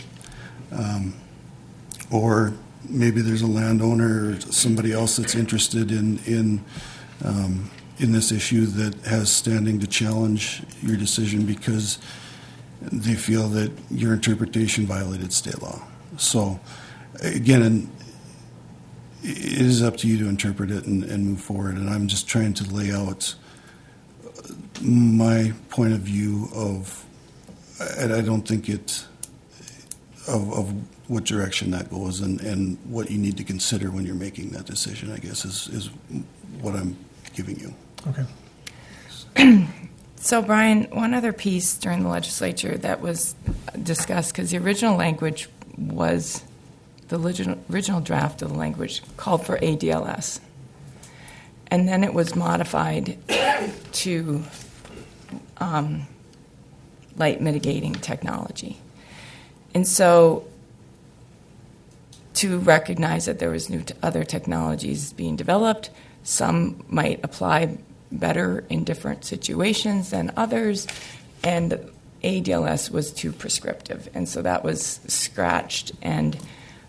D: or maybe there's a landowner or somebody else that's interested in this issue that has standing to challenge your decision because they feel that your interpretation violated state law. So, again, it is up to you to interpret it and move forward. And I'm just trying to lay out my point of view of, and I don't think of what direction that goes and what you need to consider when you're making that decision, I guess, is what I'm giving you.
B: Okay.
C: So, Brian, one other piece during the legislature that was discussed, because the original language was, the original draft of the language called for ADLS. And then it was modified to light mitigating technology. And so, to recognize that there was other technologies being developed, some might apply better in different situations than others, and ADLS was too prescriptive, and so that was scratched, and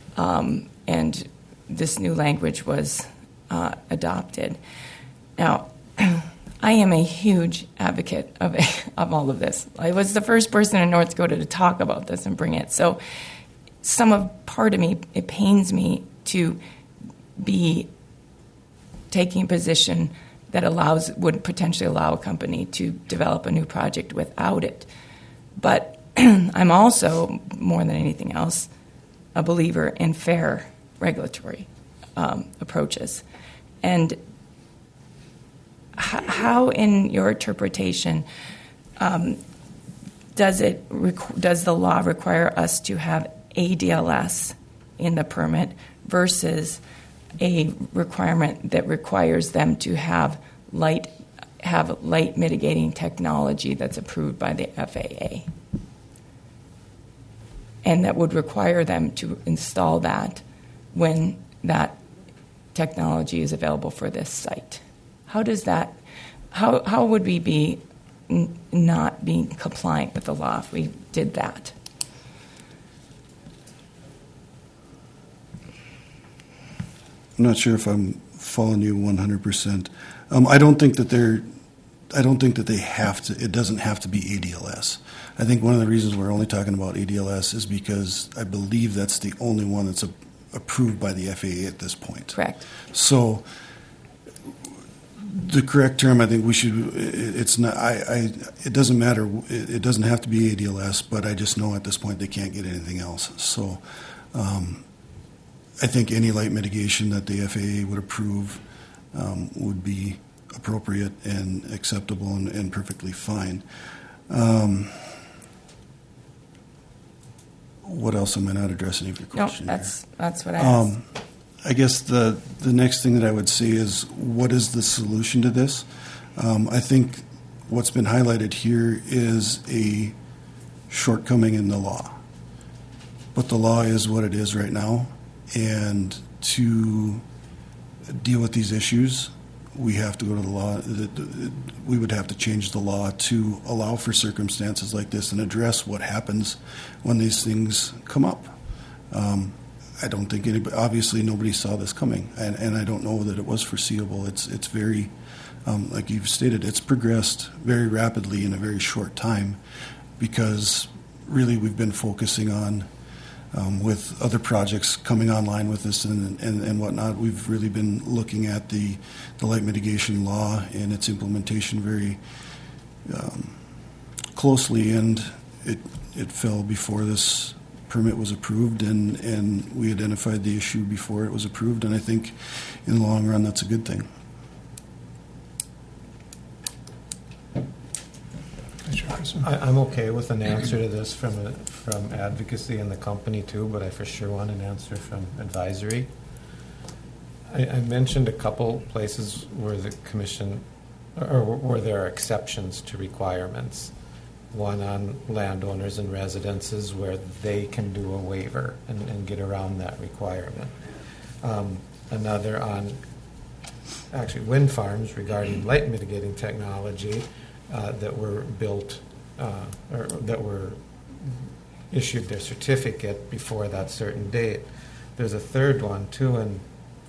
C: this new language was adopted. Now, I am a huge advocate of all of this. I was the first person in North Dakota to talk about this and bring it. So, part of me, it pains me to be taking a position that would potentially allow a company to develop a new project without it. But I'm also, more than anything else, a believer in fair regulatory approaches. And how, in your interpretation, does the law require us to have ADLS in the permit versus a requirement that requires them to have light mitigating technology that's approved by the FAA, and that would require them to install that when that technology is available for this site? How does that? How would we be not being compliant with the law if we did that?
D: I'm not sure if I'm following you 100%. I don't think that they have to. It doesn't have to be ADLS. I think one of the reasons we're only talking about ADLS is because I believe that's the only one that's approved by the FAA at this point.
C: Correct.
D: So the correct term, I think we should. It's not. It doesn't matter. It doesn't have to be ADLS, but I just know at this point they can't get anything else. So. I think any light mitigation that the FAA would approve would be appropriate and acceptable and perfectly fine. What else am I not addressing of your question?
C: No, that's what I asked.
D: I guess the next thing that I would say is, what is the solution to this? I think what's been highlighted here is a shortcoming in the law. But the law is what it is right now, and to deal with these issues, we have to go to the law. We would have to change the law to allow for circumstances like this and address what happens when these things come up. I don't think anybody, obviously nobody saw this coming, and I don't know that it was foreseeable. It's very, like you've stated, it's progressed very rapidly in a very short time, because really we've been focusing on, with other projects coming online with this and whatnot, we've really been looking at the light mitigation law and its implementation very closely, and it fell before this permit was approved, and we identified the issue before it was approved, and I think in the long run that's a good thing.
A: I'm okay with an answer to this from advocacy and the company too, but I for sure want an answer from advisory. I mentioned a couple places where the commission, or where there are exceptions to requirements. One on landowners and residences where they can do a waiver and get around that requirement. Another on actually wind farms regarding light mitigating technology that were built or that were issued their certificate before that certain date. There's a third one too in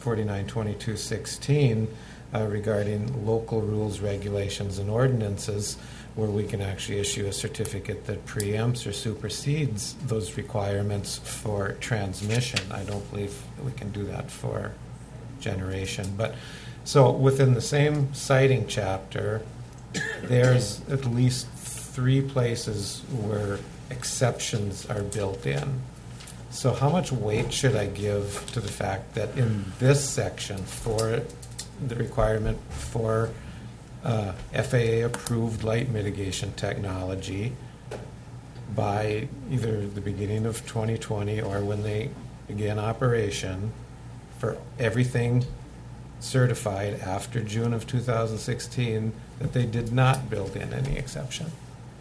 A: 492216 regarding local rules, regulations, and ordinances, where we can actually issue a certificate that preempts or supersedes those requirements for transmission. I don't believe we can do that for generation. But so within the same citing chapter, there's at least 3 places where exceptions are built in. So how much weight should I give to the fact that in this section for the requirement for FAA-approved light mitigation technology by either the beginning of 2020 or when they begin operation, for everything certified after June of 2016, that they did not build in any exception?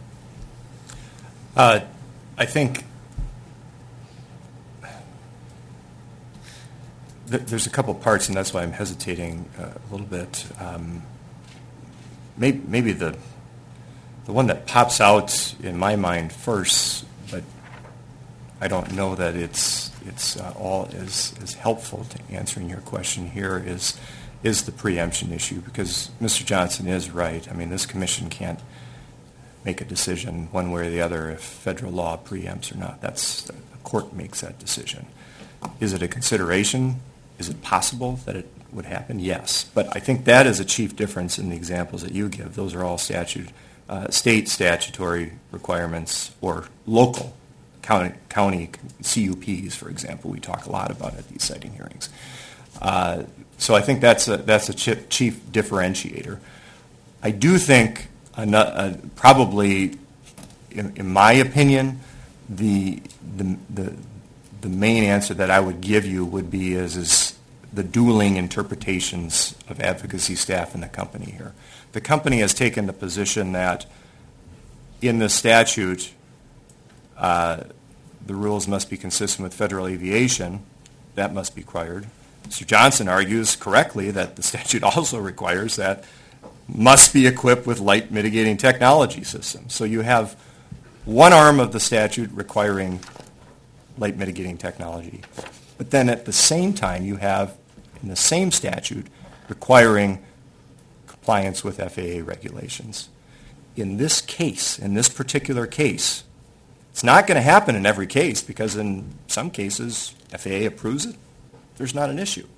E: I think there's a couple parts, and that's why I'm hesitating a little bit. Maybe the one that pops out in my mind first, but I don't know that it's all as helpful to answering your question here is the preemption issue, because Mr. Johnson is right. I mean, this commission can't make a decision one way or the other if federal law preempts or not. The court makes that decision. Is it a consideration? Is it possible that it would happen? Yes. But I think that is a chief difference in the examples that you give. Those are all state statutory requirements or local county CUPs, for example, we talk a lot about at these siting hearings. So I think that's a chief differentiator. I do think probably, in my opinion, the main answer that I would give you would be is the dueling interpretations of advocacy staff in the company here. The company has taken the position that in the statute, the rules must be consistent with federal aviation. That must be required. Mr. Johnson argues correctly that the statute also requires that must be equipped with light mitigating technology systems. So you have one arm of the statute requiring light mitigating technology, but then at the same time you have in the same statute requiring compliance with FAA regulations. In this case, in this particular case, it's not going to happen in every case, because in some cases FAA approves it. There's not an issue.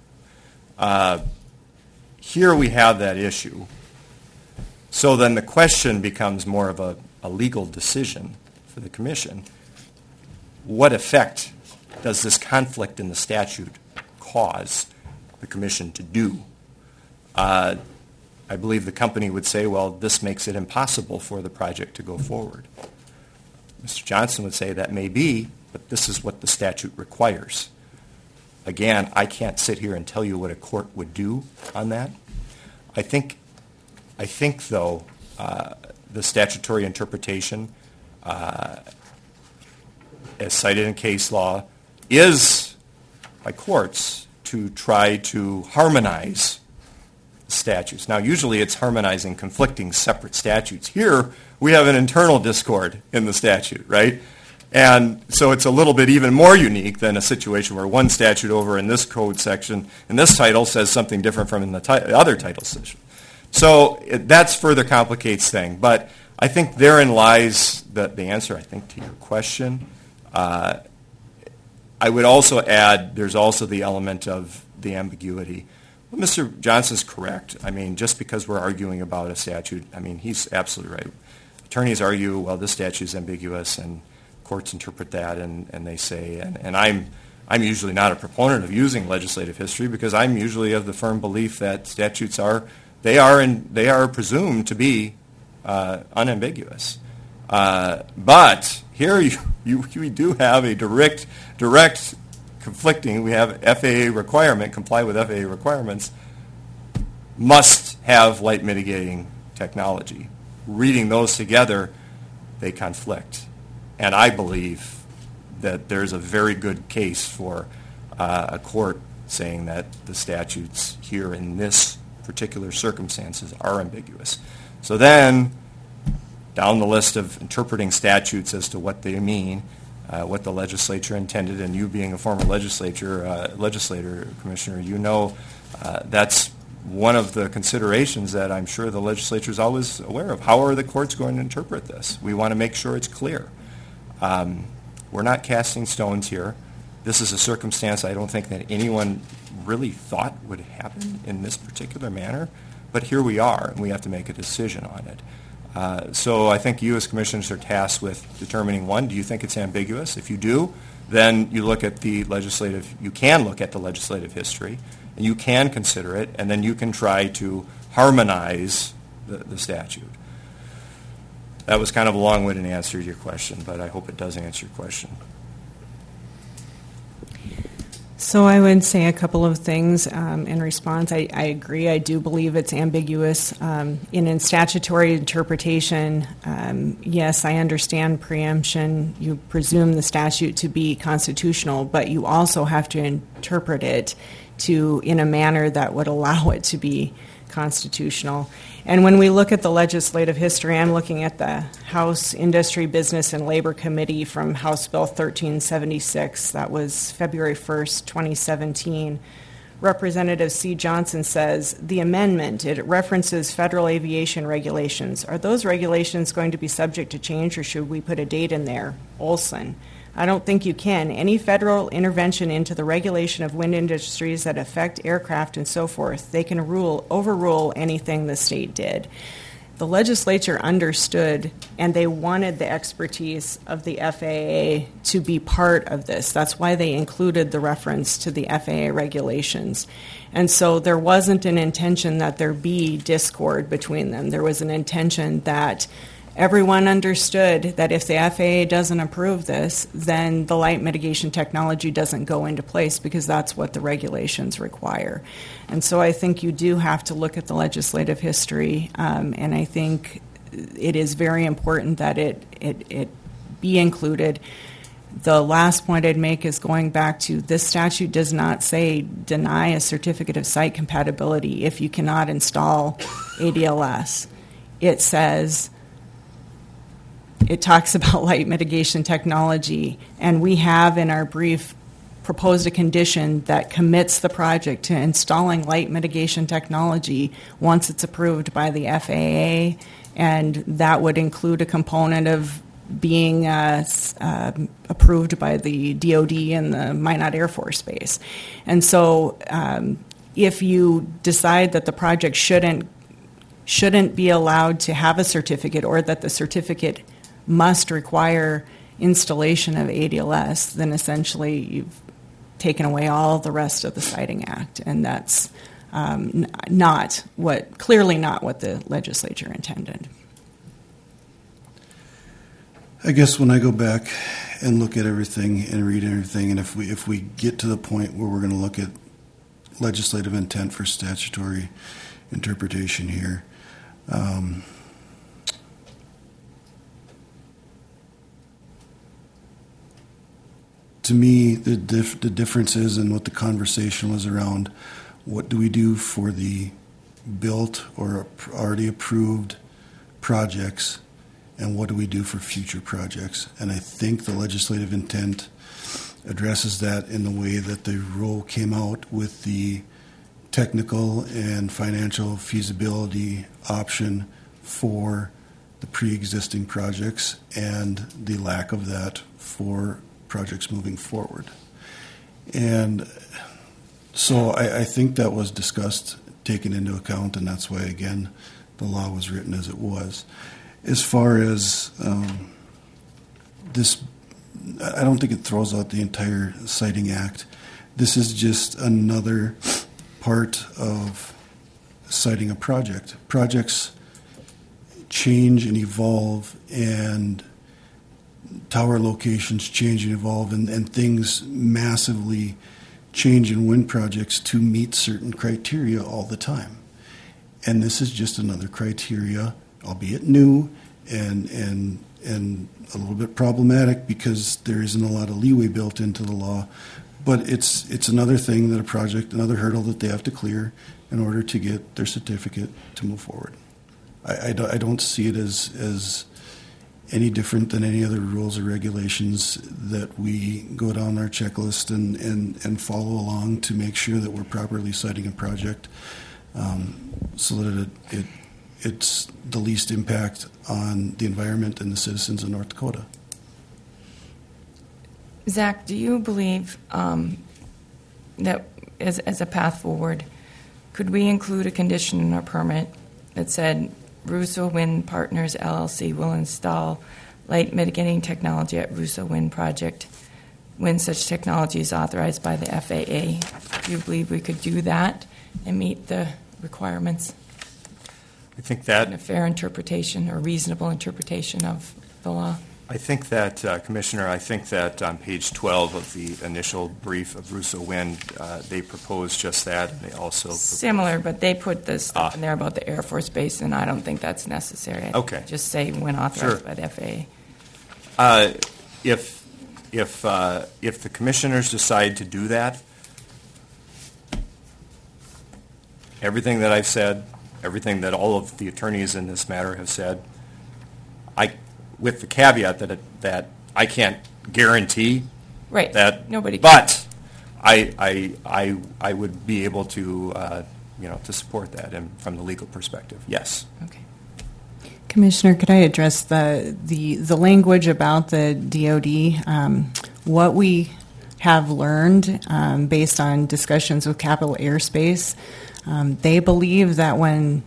E: Here we have that issue. So then the question becomes more of a legal decision for the commission. What effect does this conflict in the statute cause the commission to do? I believe the company would say, well, this makes it impossible for the project to go forward. Mr. Johnson would say that may be, but this is what the statute requires. Again, I can't sit here and tell you what a court would do on that. I think though, the statutory interpretation as cited in case law, is by courts to try to harmonize statutes. Now, usually it's harmonizing conflicting separate statutes. Here, we have an internal discord in the statute, right? And so it's a little bit even more unique than a situation where one statute over in this code section, in this title, says something different from in the other title section. So that's further complicates things. But I think therein lies the answer, I think, to your question. I would also add there's also the element of the ambiguity. Well, Mr. Johnson's correct. I mean, just because we're arguing about a statute, I mean, he's absolutely right. Attorneys argue, well, this statute is ambiguous, and courts interpret that, and they say, and I'm usually not a proponent of using legislative history because I'm usually of the firm belief that statutes are presumed to be unambiguous. But here you do have a direct conflicting. We have FAA requirement, comply with FAA requirements, must have light mitigating technology. Reading those together, they conflict. And I believe that there's a very good case for a court saying that the statutes here in this particular circumstances are ambiguous. So then, down the list of interpreting statutes as to what they mean, what the legislature intended, and you being a former legislator, Commissioner, you know that's one of the considerations that I'm sure the legislature is always aware of. How are the courts going to interpret this? We want to make sure it's clear. We're not casting stones here. This is a circumstance I don't think that anyone really thought would happen in this particular manner, but here we are, and we have to make a decision on it. So I think you as commissioners are tasked with determining, one, do you think it's ambiguous? If you do, then you can look at the legislative history, and you can consider it, and then you can try to harmonize the statute. That was kind of a long-winded answer to your question, but I hope it does answer your question.
F: So I would say a couple of things in response. I agree. I do believe it's ambiguous. In statutory interpretation, yes, I understand preemption. You presume the statute to be constitutional, but you also have to interpret it in a manner that would allow it to be constitutional. And when we look at the legislative history, I'm looking at the House Industry, Business, and Labor Committee from House Bill 1376. That was February 1st, 2017. Representative C. Johnson says, the amendment, it references federal aviation regulations. Are those regulations going to be subject to change, or should we put a date in there? Olson. I don't think you can. Any federal intervention into the regulation of wind industries that affect aircraft and so forth, they can overrule anything the state did. The legislature understood, and they wanted the expertise of the FAA to be part of this. That's why they included the reference to the FAA regulations. And so there wasn't an intention that there be discord between them. There was an intention that everyone understood that if the FAA doesn't approve this, then the light mitigation technology doesn't go into place because that's what the regulations require. And so I think you do have to look at the legislative history, and I think it is very important that it be included. The last point I'd make is going back to this statute does not say deny a certificate of site compatibility if you cannot install ADLS. It says, it talks about light mitigation technology, and we have in our brief proposed a condition that commits the project to installing light mitigation technology once it's approved by the FAA, and that would include a component of being approved by the DoD and the Minot Air Force Base. And so if you decide that the project shouldn't be allowed to have a certificate, or that the certificate must require installation of ADLS, then essentially you've taken away all the rest of the Siting Act, and that's clearly not what the legislature intended.
D: I guess when I go back and look at everything and read everything, and if we get to the point where we're going to look at legislative intent for statutory interpretation here, to me, the difference is, and what the conversation was around, what do we do for the built or already approved projects, and what do we do for future projects? And I think the legislative intent addresses that in the way that the rule came out with the technical and financial feasibility option for the pre-existing projects and the lack of that for projects moving forward. And so I think that was discussed, taken into account, and that's why, again, the law was written as it was. As far as this, I don't think it throws out the entire Siting Act. This is just another part of citing a project. Projects change and evolve, and tower locations change and evolve, and things massively change in wind projects to meet certain criteria all the time. And this is just another criteria, albeit new and a little bit problematic because there isn't a lot of leeway built into the law. But it's another thing that a project, another hurdle that they have to clear in order to get their certificate to move forward. I don't see it as any different than any other rules or regulations that we go down our checklist and follow along to make sure that we're properly citing a project so that it's the least impact on the environment and the citizens of North Dakota.
C: Zach, do you believe that as a path forward, could we include a condition in our permit that said Russo Wind Partners LLC will install light mitigating technology at Russo Wind Project when such technology is authorized by the FAA? Do you believe we could do that and meet the requirements?
E: I think that
C: in a fair interpretation or reasonable interpretation of the law?
E: I think that, Commissioner, I think that on page 12 of the initial brief of Russo Wind, they proposed just that. And they also
C: similar, but they put this stuff in there about the Air Force Base, and I don't think that's necessary.
E: Okay.
C: Just say when authorized by the FAA.
E: If the commissioners decide to do that, everything that I've said, everything that all of the attorneys in this matter have said, with the caveat that I can't guarantee
C: right.
E: that
C: nobody can.
E: But I would be able to to support that and from the legal perspective. Yes.
C: Okay.
F: Commissioner, could I address the language about the DoD? What we have learned based on discussions with Capital Airspace, they believe that when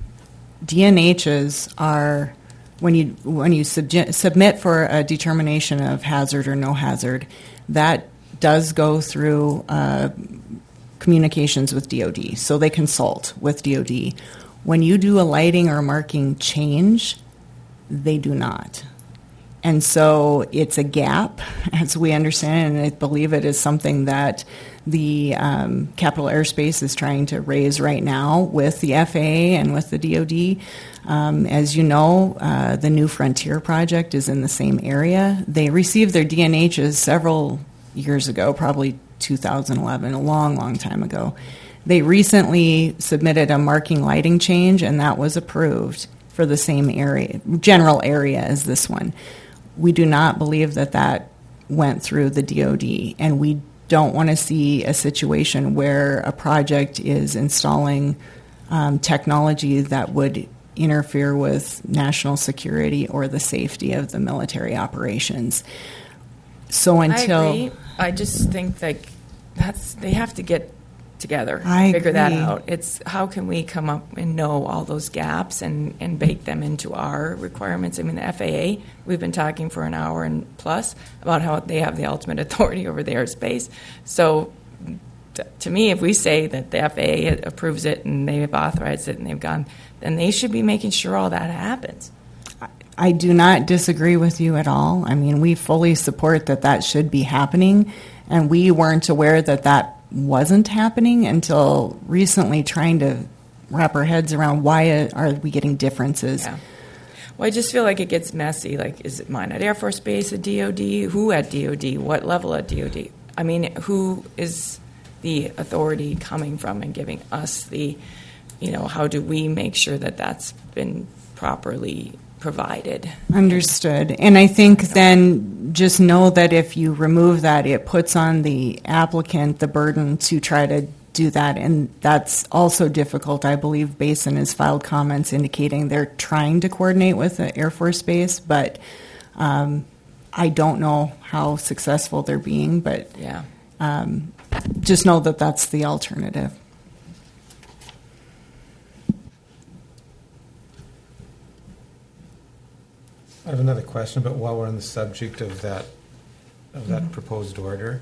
F: DNHs are when you submit for a determination of hazard or no hazard, that does go through communications with DoD. So they consult with DoD. When you do a lighting or marking change, they do not. And so it's a gap, as we understand, and I believe it is something that the Capital Airspace is trying to raise right now with the FAA and with the DoD. As you know, the New Frontier project is in the same area. They received their DNHs several years ago, probably 2011, a long, long time ago. They recently submitted a marking lighting change, and that was approved for the same area, general area as this one. We do not believe that went through the DoD, and we don't want to see a situation where a project is installing technology that would interfere with national security or the safety of the military operations. So until
C: I agree. I just think like they have to get together,
F: I
C: figure that
F: agree.
C: out. It's how can we come up and know all those gaps and bake them into our requirements. I mean, the FAA, we've been talking for an hour and plus about how they have the ultimate authority over the airspace. So to me, if we say that the FAA approves it and they've authorized it and they've gone, then they should be making sure all that happens.
F: I do not disagree with you at all. I mean, we fully support that should be happening, and we weren't aware that wasn't happening until recently, trying to wrap our heads around why are we getting differences.
C: Yeah. Well, I just feel like it gets messy. Like, is it mine at Air Force Base, at DOD? Who at DOD? What level at DOD? I mean, who is the authority coming from and giving us the, how do we make sure that that's been properly provided?
F: Understood. And I think then just know that if you remove that, it puts on the applicant the burden to try to do that, and that's also difficult. I believe Basin has filed comments indicating they're trying to coordinate with the Air Force Base, but I don't know how successful they're being, but
C: Yeah.
F: just know that that's the alternative.
A: I have another question, but while we're on the subject of that proposed order,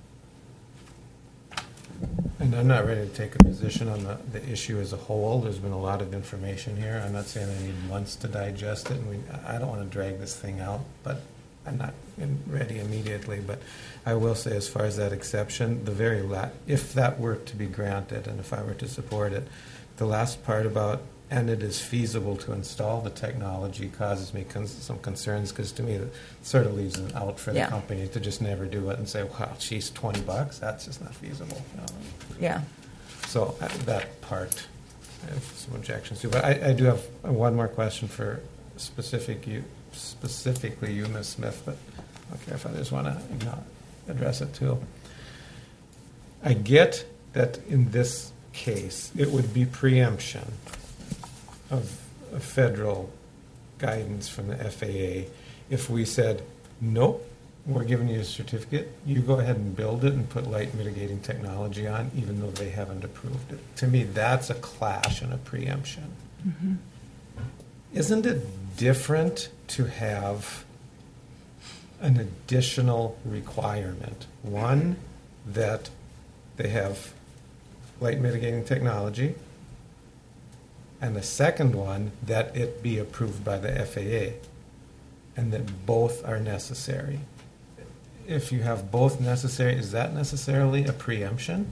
A: and I'm not ready to take a position on the issue as a whole. There's been a lot of information here. I'm not saying I need months to digest it, and I don't want to drag this thing out, but I'm not ready immediately. But I will say, as far as that exception, if that were to be granted, and if I were to support it, the last part about and it is feasible to install the technology causes me some concerns, because to me it sort of leaves an out for the
C: Yeah.
A: company to just never do it and say, wow, geez, $20, that's just not feasible.
C: Yeah.
A: So that part, I have some objections to. But I do have one more question for specifically you, Ms. Smith, but I don't care if others want to address it too. I get that in this case, it would be preemption of federal guidance from the FAA if we said, nope, we're giving you a certificate, you go ahead and build it and put light mitigating technology on, even though they haven't approved it. To me, that's a clash and a preemption.
F: Mm-hmm.
A: Isn't it different to have an additional requirement? One, that they have light mitigating technology, and the second one, that it be approved by the FAA, and that both are necessary. If you have both necessary, is that necessarily a preemption?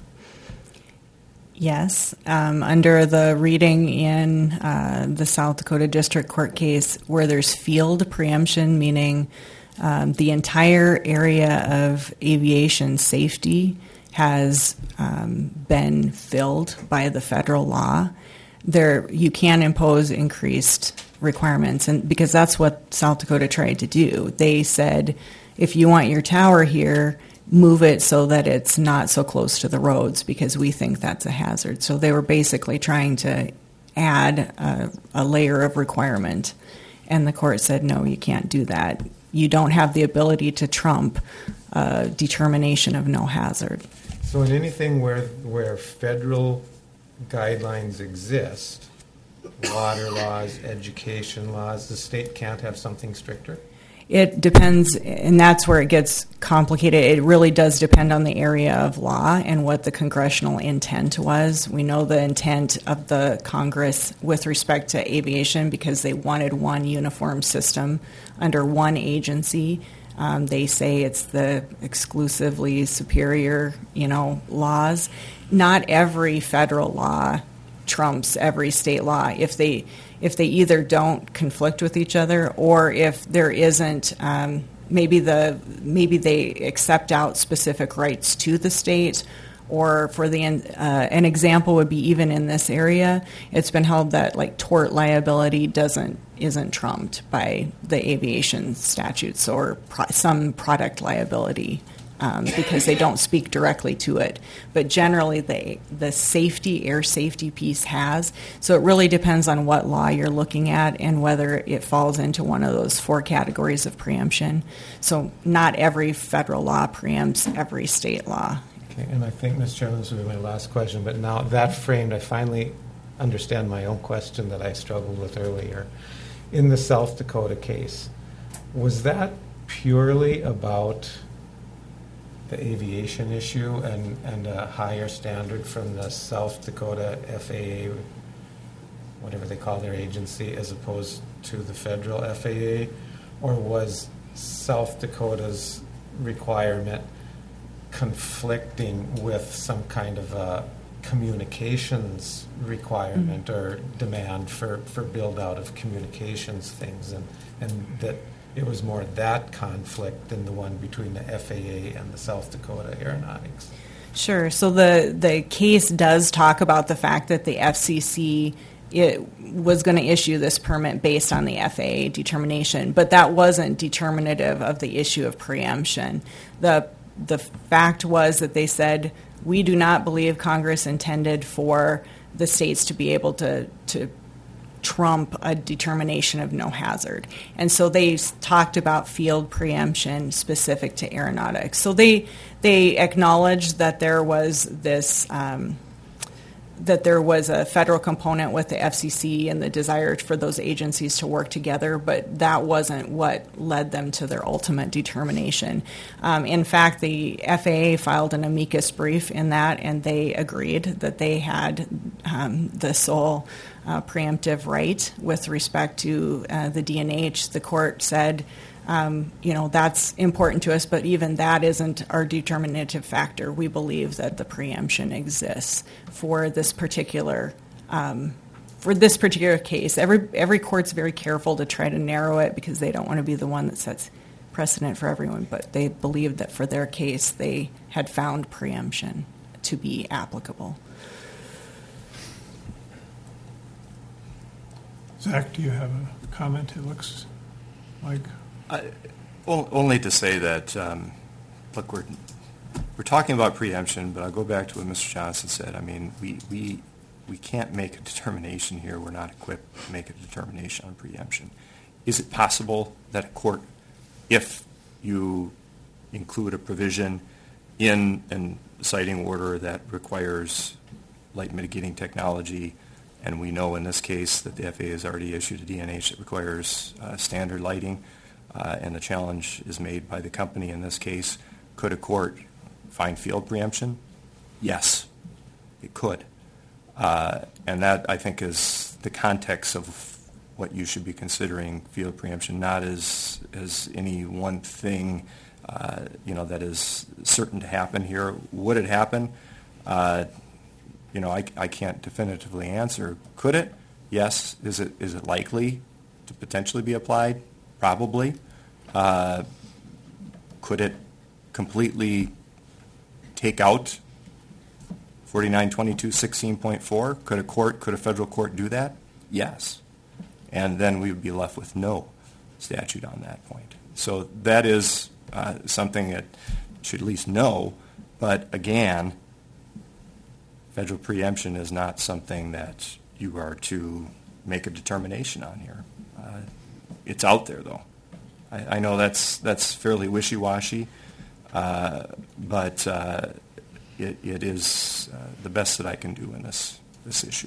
F: Yes. Under the reading in the South Dakota District Court case, where there's field preemption, meaning the entire area of aviation safety has been filled by the federal law, there you can impose increased requirements, and because that's what South Dakota tried to do. They said, if you want your tower here, move it so that it's not so close to the roads, because we think that's a hazard. So they were basically trying to add a layer of requirement, and the court said, no, you can't do that. You don't have the ability to trump determination of no hazard.
A: So in anything where federal guidelines exist, water laws, education laws, the state can't have something stricter?
F: It depends, and that's where it gets complicated. It really does depend on the area of law and what the congressional intent was. We know the intent of the Congress with respect to aviation because they wanted one uniform system under one agency. They say it's the exclusively superior, laws. Not every federal law trumps every state law. If they either don't conflict with each other, or if there isn't, maybe they accept out specific rights to the state, or for an example would be, even in this area, it's been held that like tort liability isn't trumped by the aviation statutes or some product liability. Because they don't speak directly to it. But generally, the air safety piece has. So it really depends on what law you're looking at and whether it falls into one of those four categories of preemption. So not every federal law preempts every state law.
A: Okay, and I think, Ms. Chairman, this will be my last question, but now that framed, I finally understand my own question that I struggled with earlier. In the South Dakota case, was that purely about the aviation issue and a higher standard from the South Dakota FAA, whatever they call their agency, as opposed to the federal FAA? Or was South Dakota's requirement conflicting with some kind of a communications requirement or demand for build out of communications things, and that It was more that conflict than the one between the FAA and the South Dakota Aeronautics.
F: Sure. So the case does talk about the fact that the FCC was going to issue this permit based on the FAA determination, but that wasn't determinative of the issue of preemption. The fact was that they said, we do not believe Congress intended for the states to be able to trump a determination of no hazard. And so they talked about field preemption specific to aeronautics. So they acknowledged that there was this that there was a federal component with the FCC and the desire for those agencies to work together, but that wasn't what led them to their ultimate determination. In fact, the FAA filed an amicus brief in that, and they agreed that they had the sole preemptive right with respect to the D&H. The court said, that's important to us, but even that isn't our determinative factor. We believe that the preemption exists for this particular case. Every court's very careful to try to narrow it because they don't want to be the one that sets precedent for everyone, but they believed that for their case they had found preemption to be applicable.
B: Zach, do you have a comment? It looks like...
E: Only to say that, look, we're talking about preemption, but I'll go back to what Mr. Johnson said. I mean, we can't make a determination here. We're not equipped to make a determination on preemption. Is it possible that a court, if you include a provision in a citing order that requires light mitigating technology, and we know in this case that the FAA has already issued a D&H that requires standard lighting, and the challenge is made by the company in this case, could a court find field preemption? Yes, it could. And that, I think, is the context of what you should be considering field preemption, not as any one thing that is certain to happen here. Would it happen? I can't definitively answer. Could it? Yes. Is it likely to potentially be applied? Probably. Could it completely take out 4922.16.4? Could a federal court do that? Yes. And then we would be left with no statute on that point. So that is something that you should at least know. But again, federal preemption is not something that you are to make a determination on here. It's out there, though. I know that's fairly wishy-washy, but it is the best that I can do in this issue.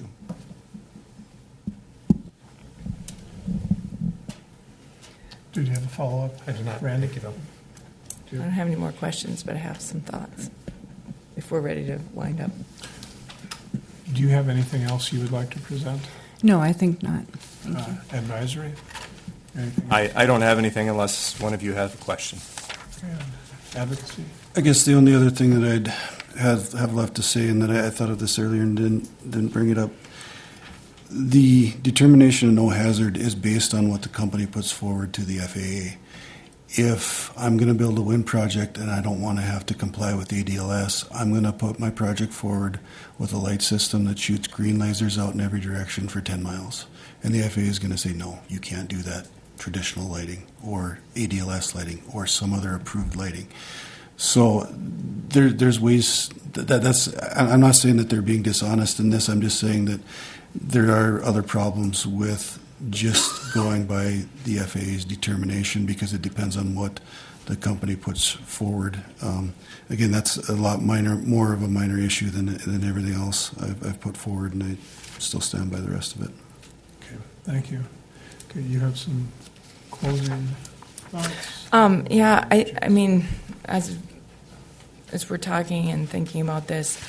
B: Did you have a follow-up?
A: I do not.
B: Randy?
A: Thank you,
C: I don't have any more questions, but I have some thoughts if we're ready to wind up.
B: Do you have anything else you would like to present?
F: No, I think not. Thank you.
B: Advisory? Anything else?
E: I don't have anything unless one of you has a question.
B: And advocacy?
D: I guess the only other thing that I'd have left to say, and that I thought of this earlier and didn't bring it up, the determination of no hazard is based on what the company puts forward to the FAA. If I'm going to build a wind project and I don't want to have to comply with ADLS, I'm going to put my project forward with a light system that shoots green lasers out in every direction for 10 miles. And the FAA is going to say, no, you can't do that. Traditional lighting or ADLS lighting or some other approved lighting. So there's ways that's. I'm not saying that they're being dishonest in this. I'm just saying that there are other problems with just going by the FAA's determination because it depends on what the company puts forward. Again, that's a lot more of a minor issue than everything else I've put forward, and I still stand by the rest of it.
B: Okay, thank you. Okay, you have some closing thoughts?
C: Yeah, I mean, as we're talking and thinking about this,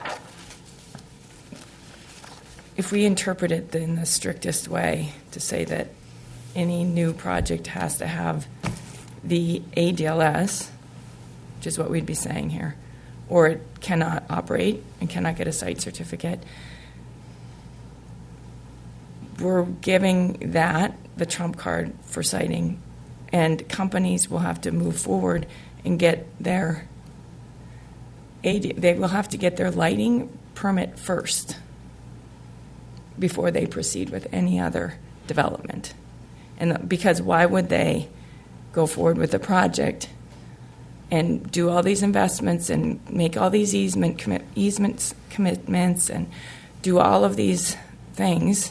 C: if we interpret it in the strictest way to say that any new project has to have the ADLS, which is what we'd be saying here, or it cannot operate and cannot get a site certificate, we're giving that the trump card for citing And companies will have to move forward and get they will have to get their lighting permit first before they proceed with any other development. And because why would they go forward with a project and do all these investments and make all these easements commitments and do all of these things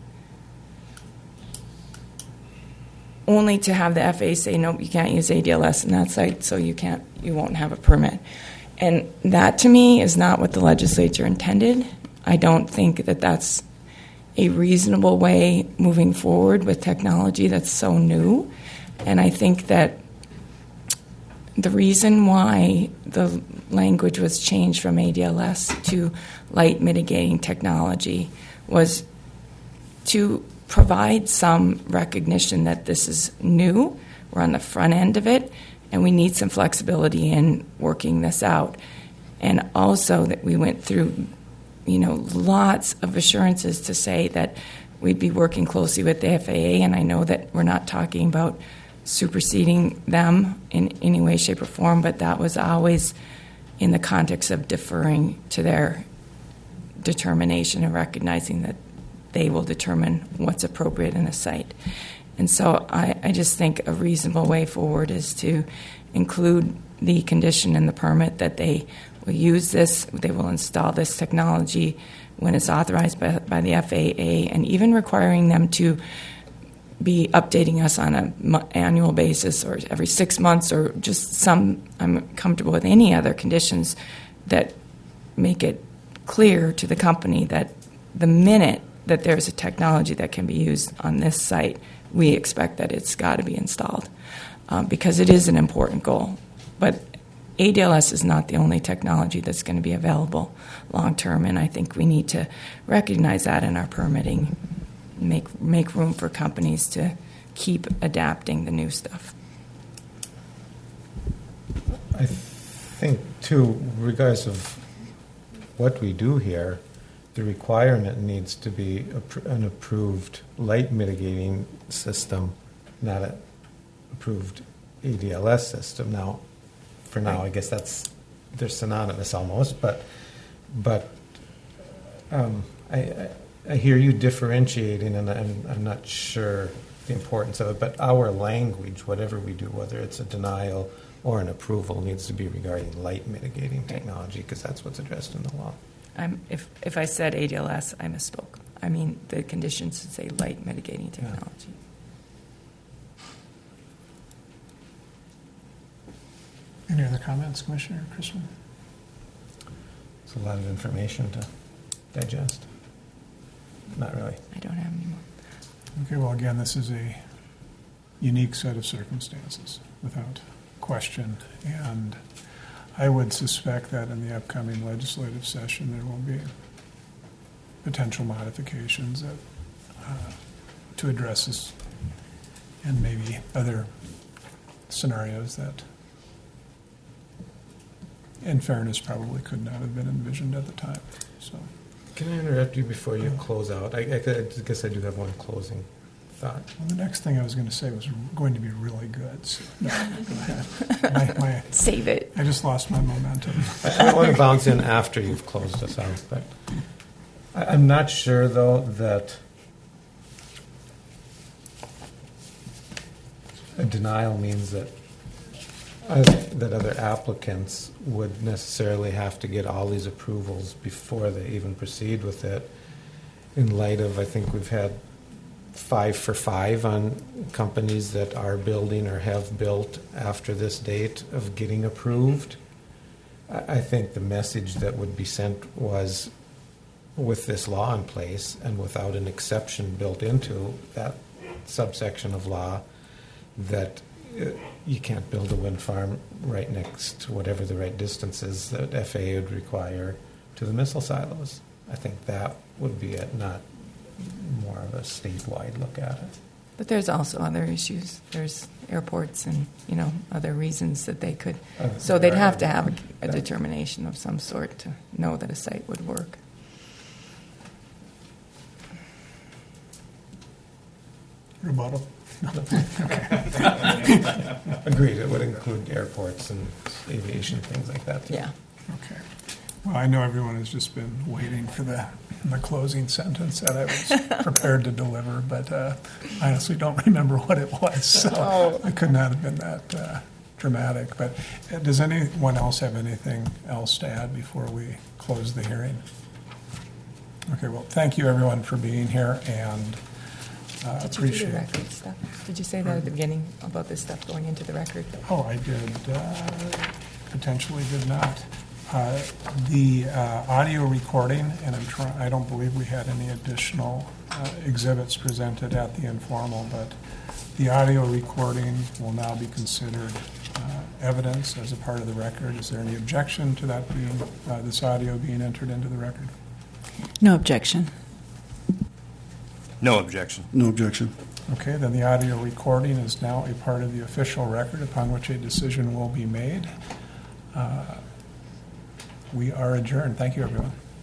C: only to have the FAA say, nope, you can't use ADLS in that site, so you won't have a permit. And that, to me, is not what the legislature intended. I don't think that that's a reasonable way moving forward with technology that's so new. And I think that the reason why the language was changed from ADLS to light mitigating technology was to provide some recognition that this is new. We're on the front end of it, and we need some flexibility in working this out. And also that we went through, lots of assurances to say that we'd be working closely with the FAA, and I know that we're not talking about superseding them in any way, shape, or form, but that was always in the context of deferring to their determination and recognizing that they will determine what's appropriate in a site. And so I just think a reasonable way forward is to include the condition in the permit that they will use this, they will install this technology when it's authorized by the FAA, and even requiring them to be updating us on an annual basis or every 6 months or just some. I'm comfortable with any other conditions that make it clear to the company that the minute that there's a technology that can be used on this site, we expect that it's got to be installed because it is an important goal. But ADLS is not the only technology that's going to be available long term, and I think we need to recognize that in our permitting, make room for companies to keep adapting the new stuff.
A: I think, too, regardless of what we do here, the requirement needs to be an approved light mitigating system, not an approved ADLS system. Now, for now, I guess they're synonymous almost, but I hear you differentiating, and I'm not sure the importance of it, but our language, whatever we do, whether it's a denial or an approval, needs to be regarding light mitigating technology, because that's what's addressed in the law.
C: If I said ADLS, I misspoke. I mean, the conditions should say light mitigating technology.
B: Any other comments, Commissioner Chrisman?
A: It's a lot of information to digest. Not really.
C: I don't have any more.
B: Okay, well, again, this is a unique set of circumstances, without question. And I would suspect that in the upcoming legislative session, there will be potential modifications to address this and maybe other scenarios that, in fairness, probably could not have been envisioned at the time. So,
A: can I interrupt you before you close out? I guess I do have one closing thought.
B: well, the next thing I was going to say was going to be really good. So, no, go ahead.
C: Save it.
B: I just lost my momentum.
A: I want to bounce in after you've closed us out, but I'm not sure, though, that a denial means that other applicants would necessarily have to get all these approvals before they even proceed with it. In light of, I think we've had 5 for 5 on companies that are building or have built after this date of getting approved. I think the message that would be sent was, with this law in place and without an exception built into that subsection of law, that you can't build a wind farm right next to whatever the right distance is that FAA would require to the missile silos. I think that would be it, not more of a statewide look at it.
C: But there's also other issues. There's airports and, other reasons that they could. So they'd have to have a determination of some sort to know that a site would work.
B: Rebuttal.
A: Agreed, it would include airports and aviation, things like that.
C: Yeah.
B: Okay. Well, I know everyone has just been waiting for the closing sentence that I was prepared to deliver, but I honestly don't remember what it was, so it could not have been that dramatic. But does anyone else have anything else to add before we close the hearing? Okay, well, thank you, everyone, for being here, and
C: Did you do
B: appreciate
C: the
B: it.
C: record stuff? Did you say that at the beginning about this stuff going into the record?
B: Oh, I did, potentially did not. The audio recording, and I don't believe we had any additional exhibits presented at the informal, but the audio recording will now be considered evidence as a part of the record. Is there any objection to that being, this audio being entered into the record?
F: No objection.
E: No objection.
D: No objection.
B: Okay, then the audio recording is now a part of the official record upon which a decision will be made. We are adjourned. Thank you, everyone.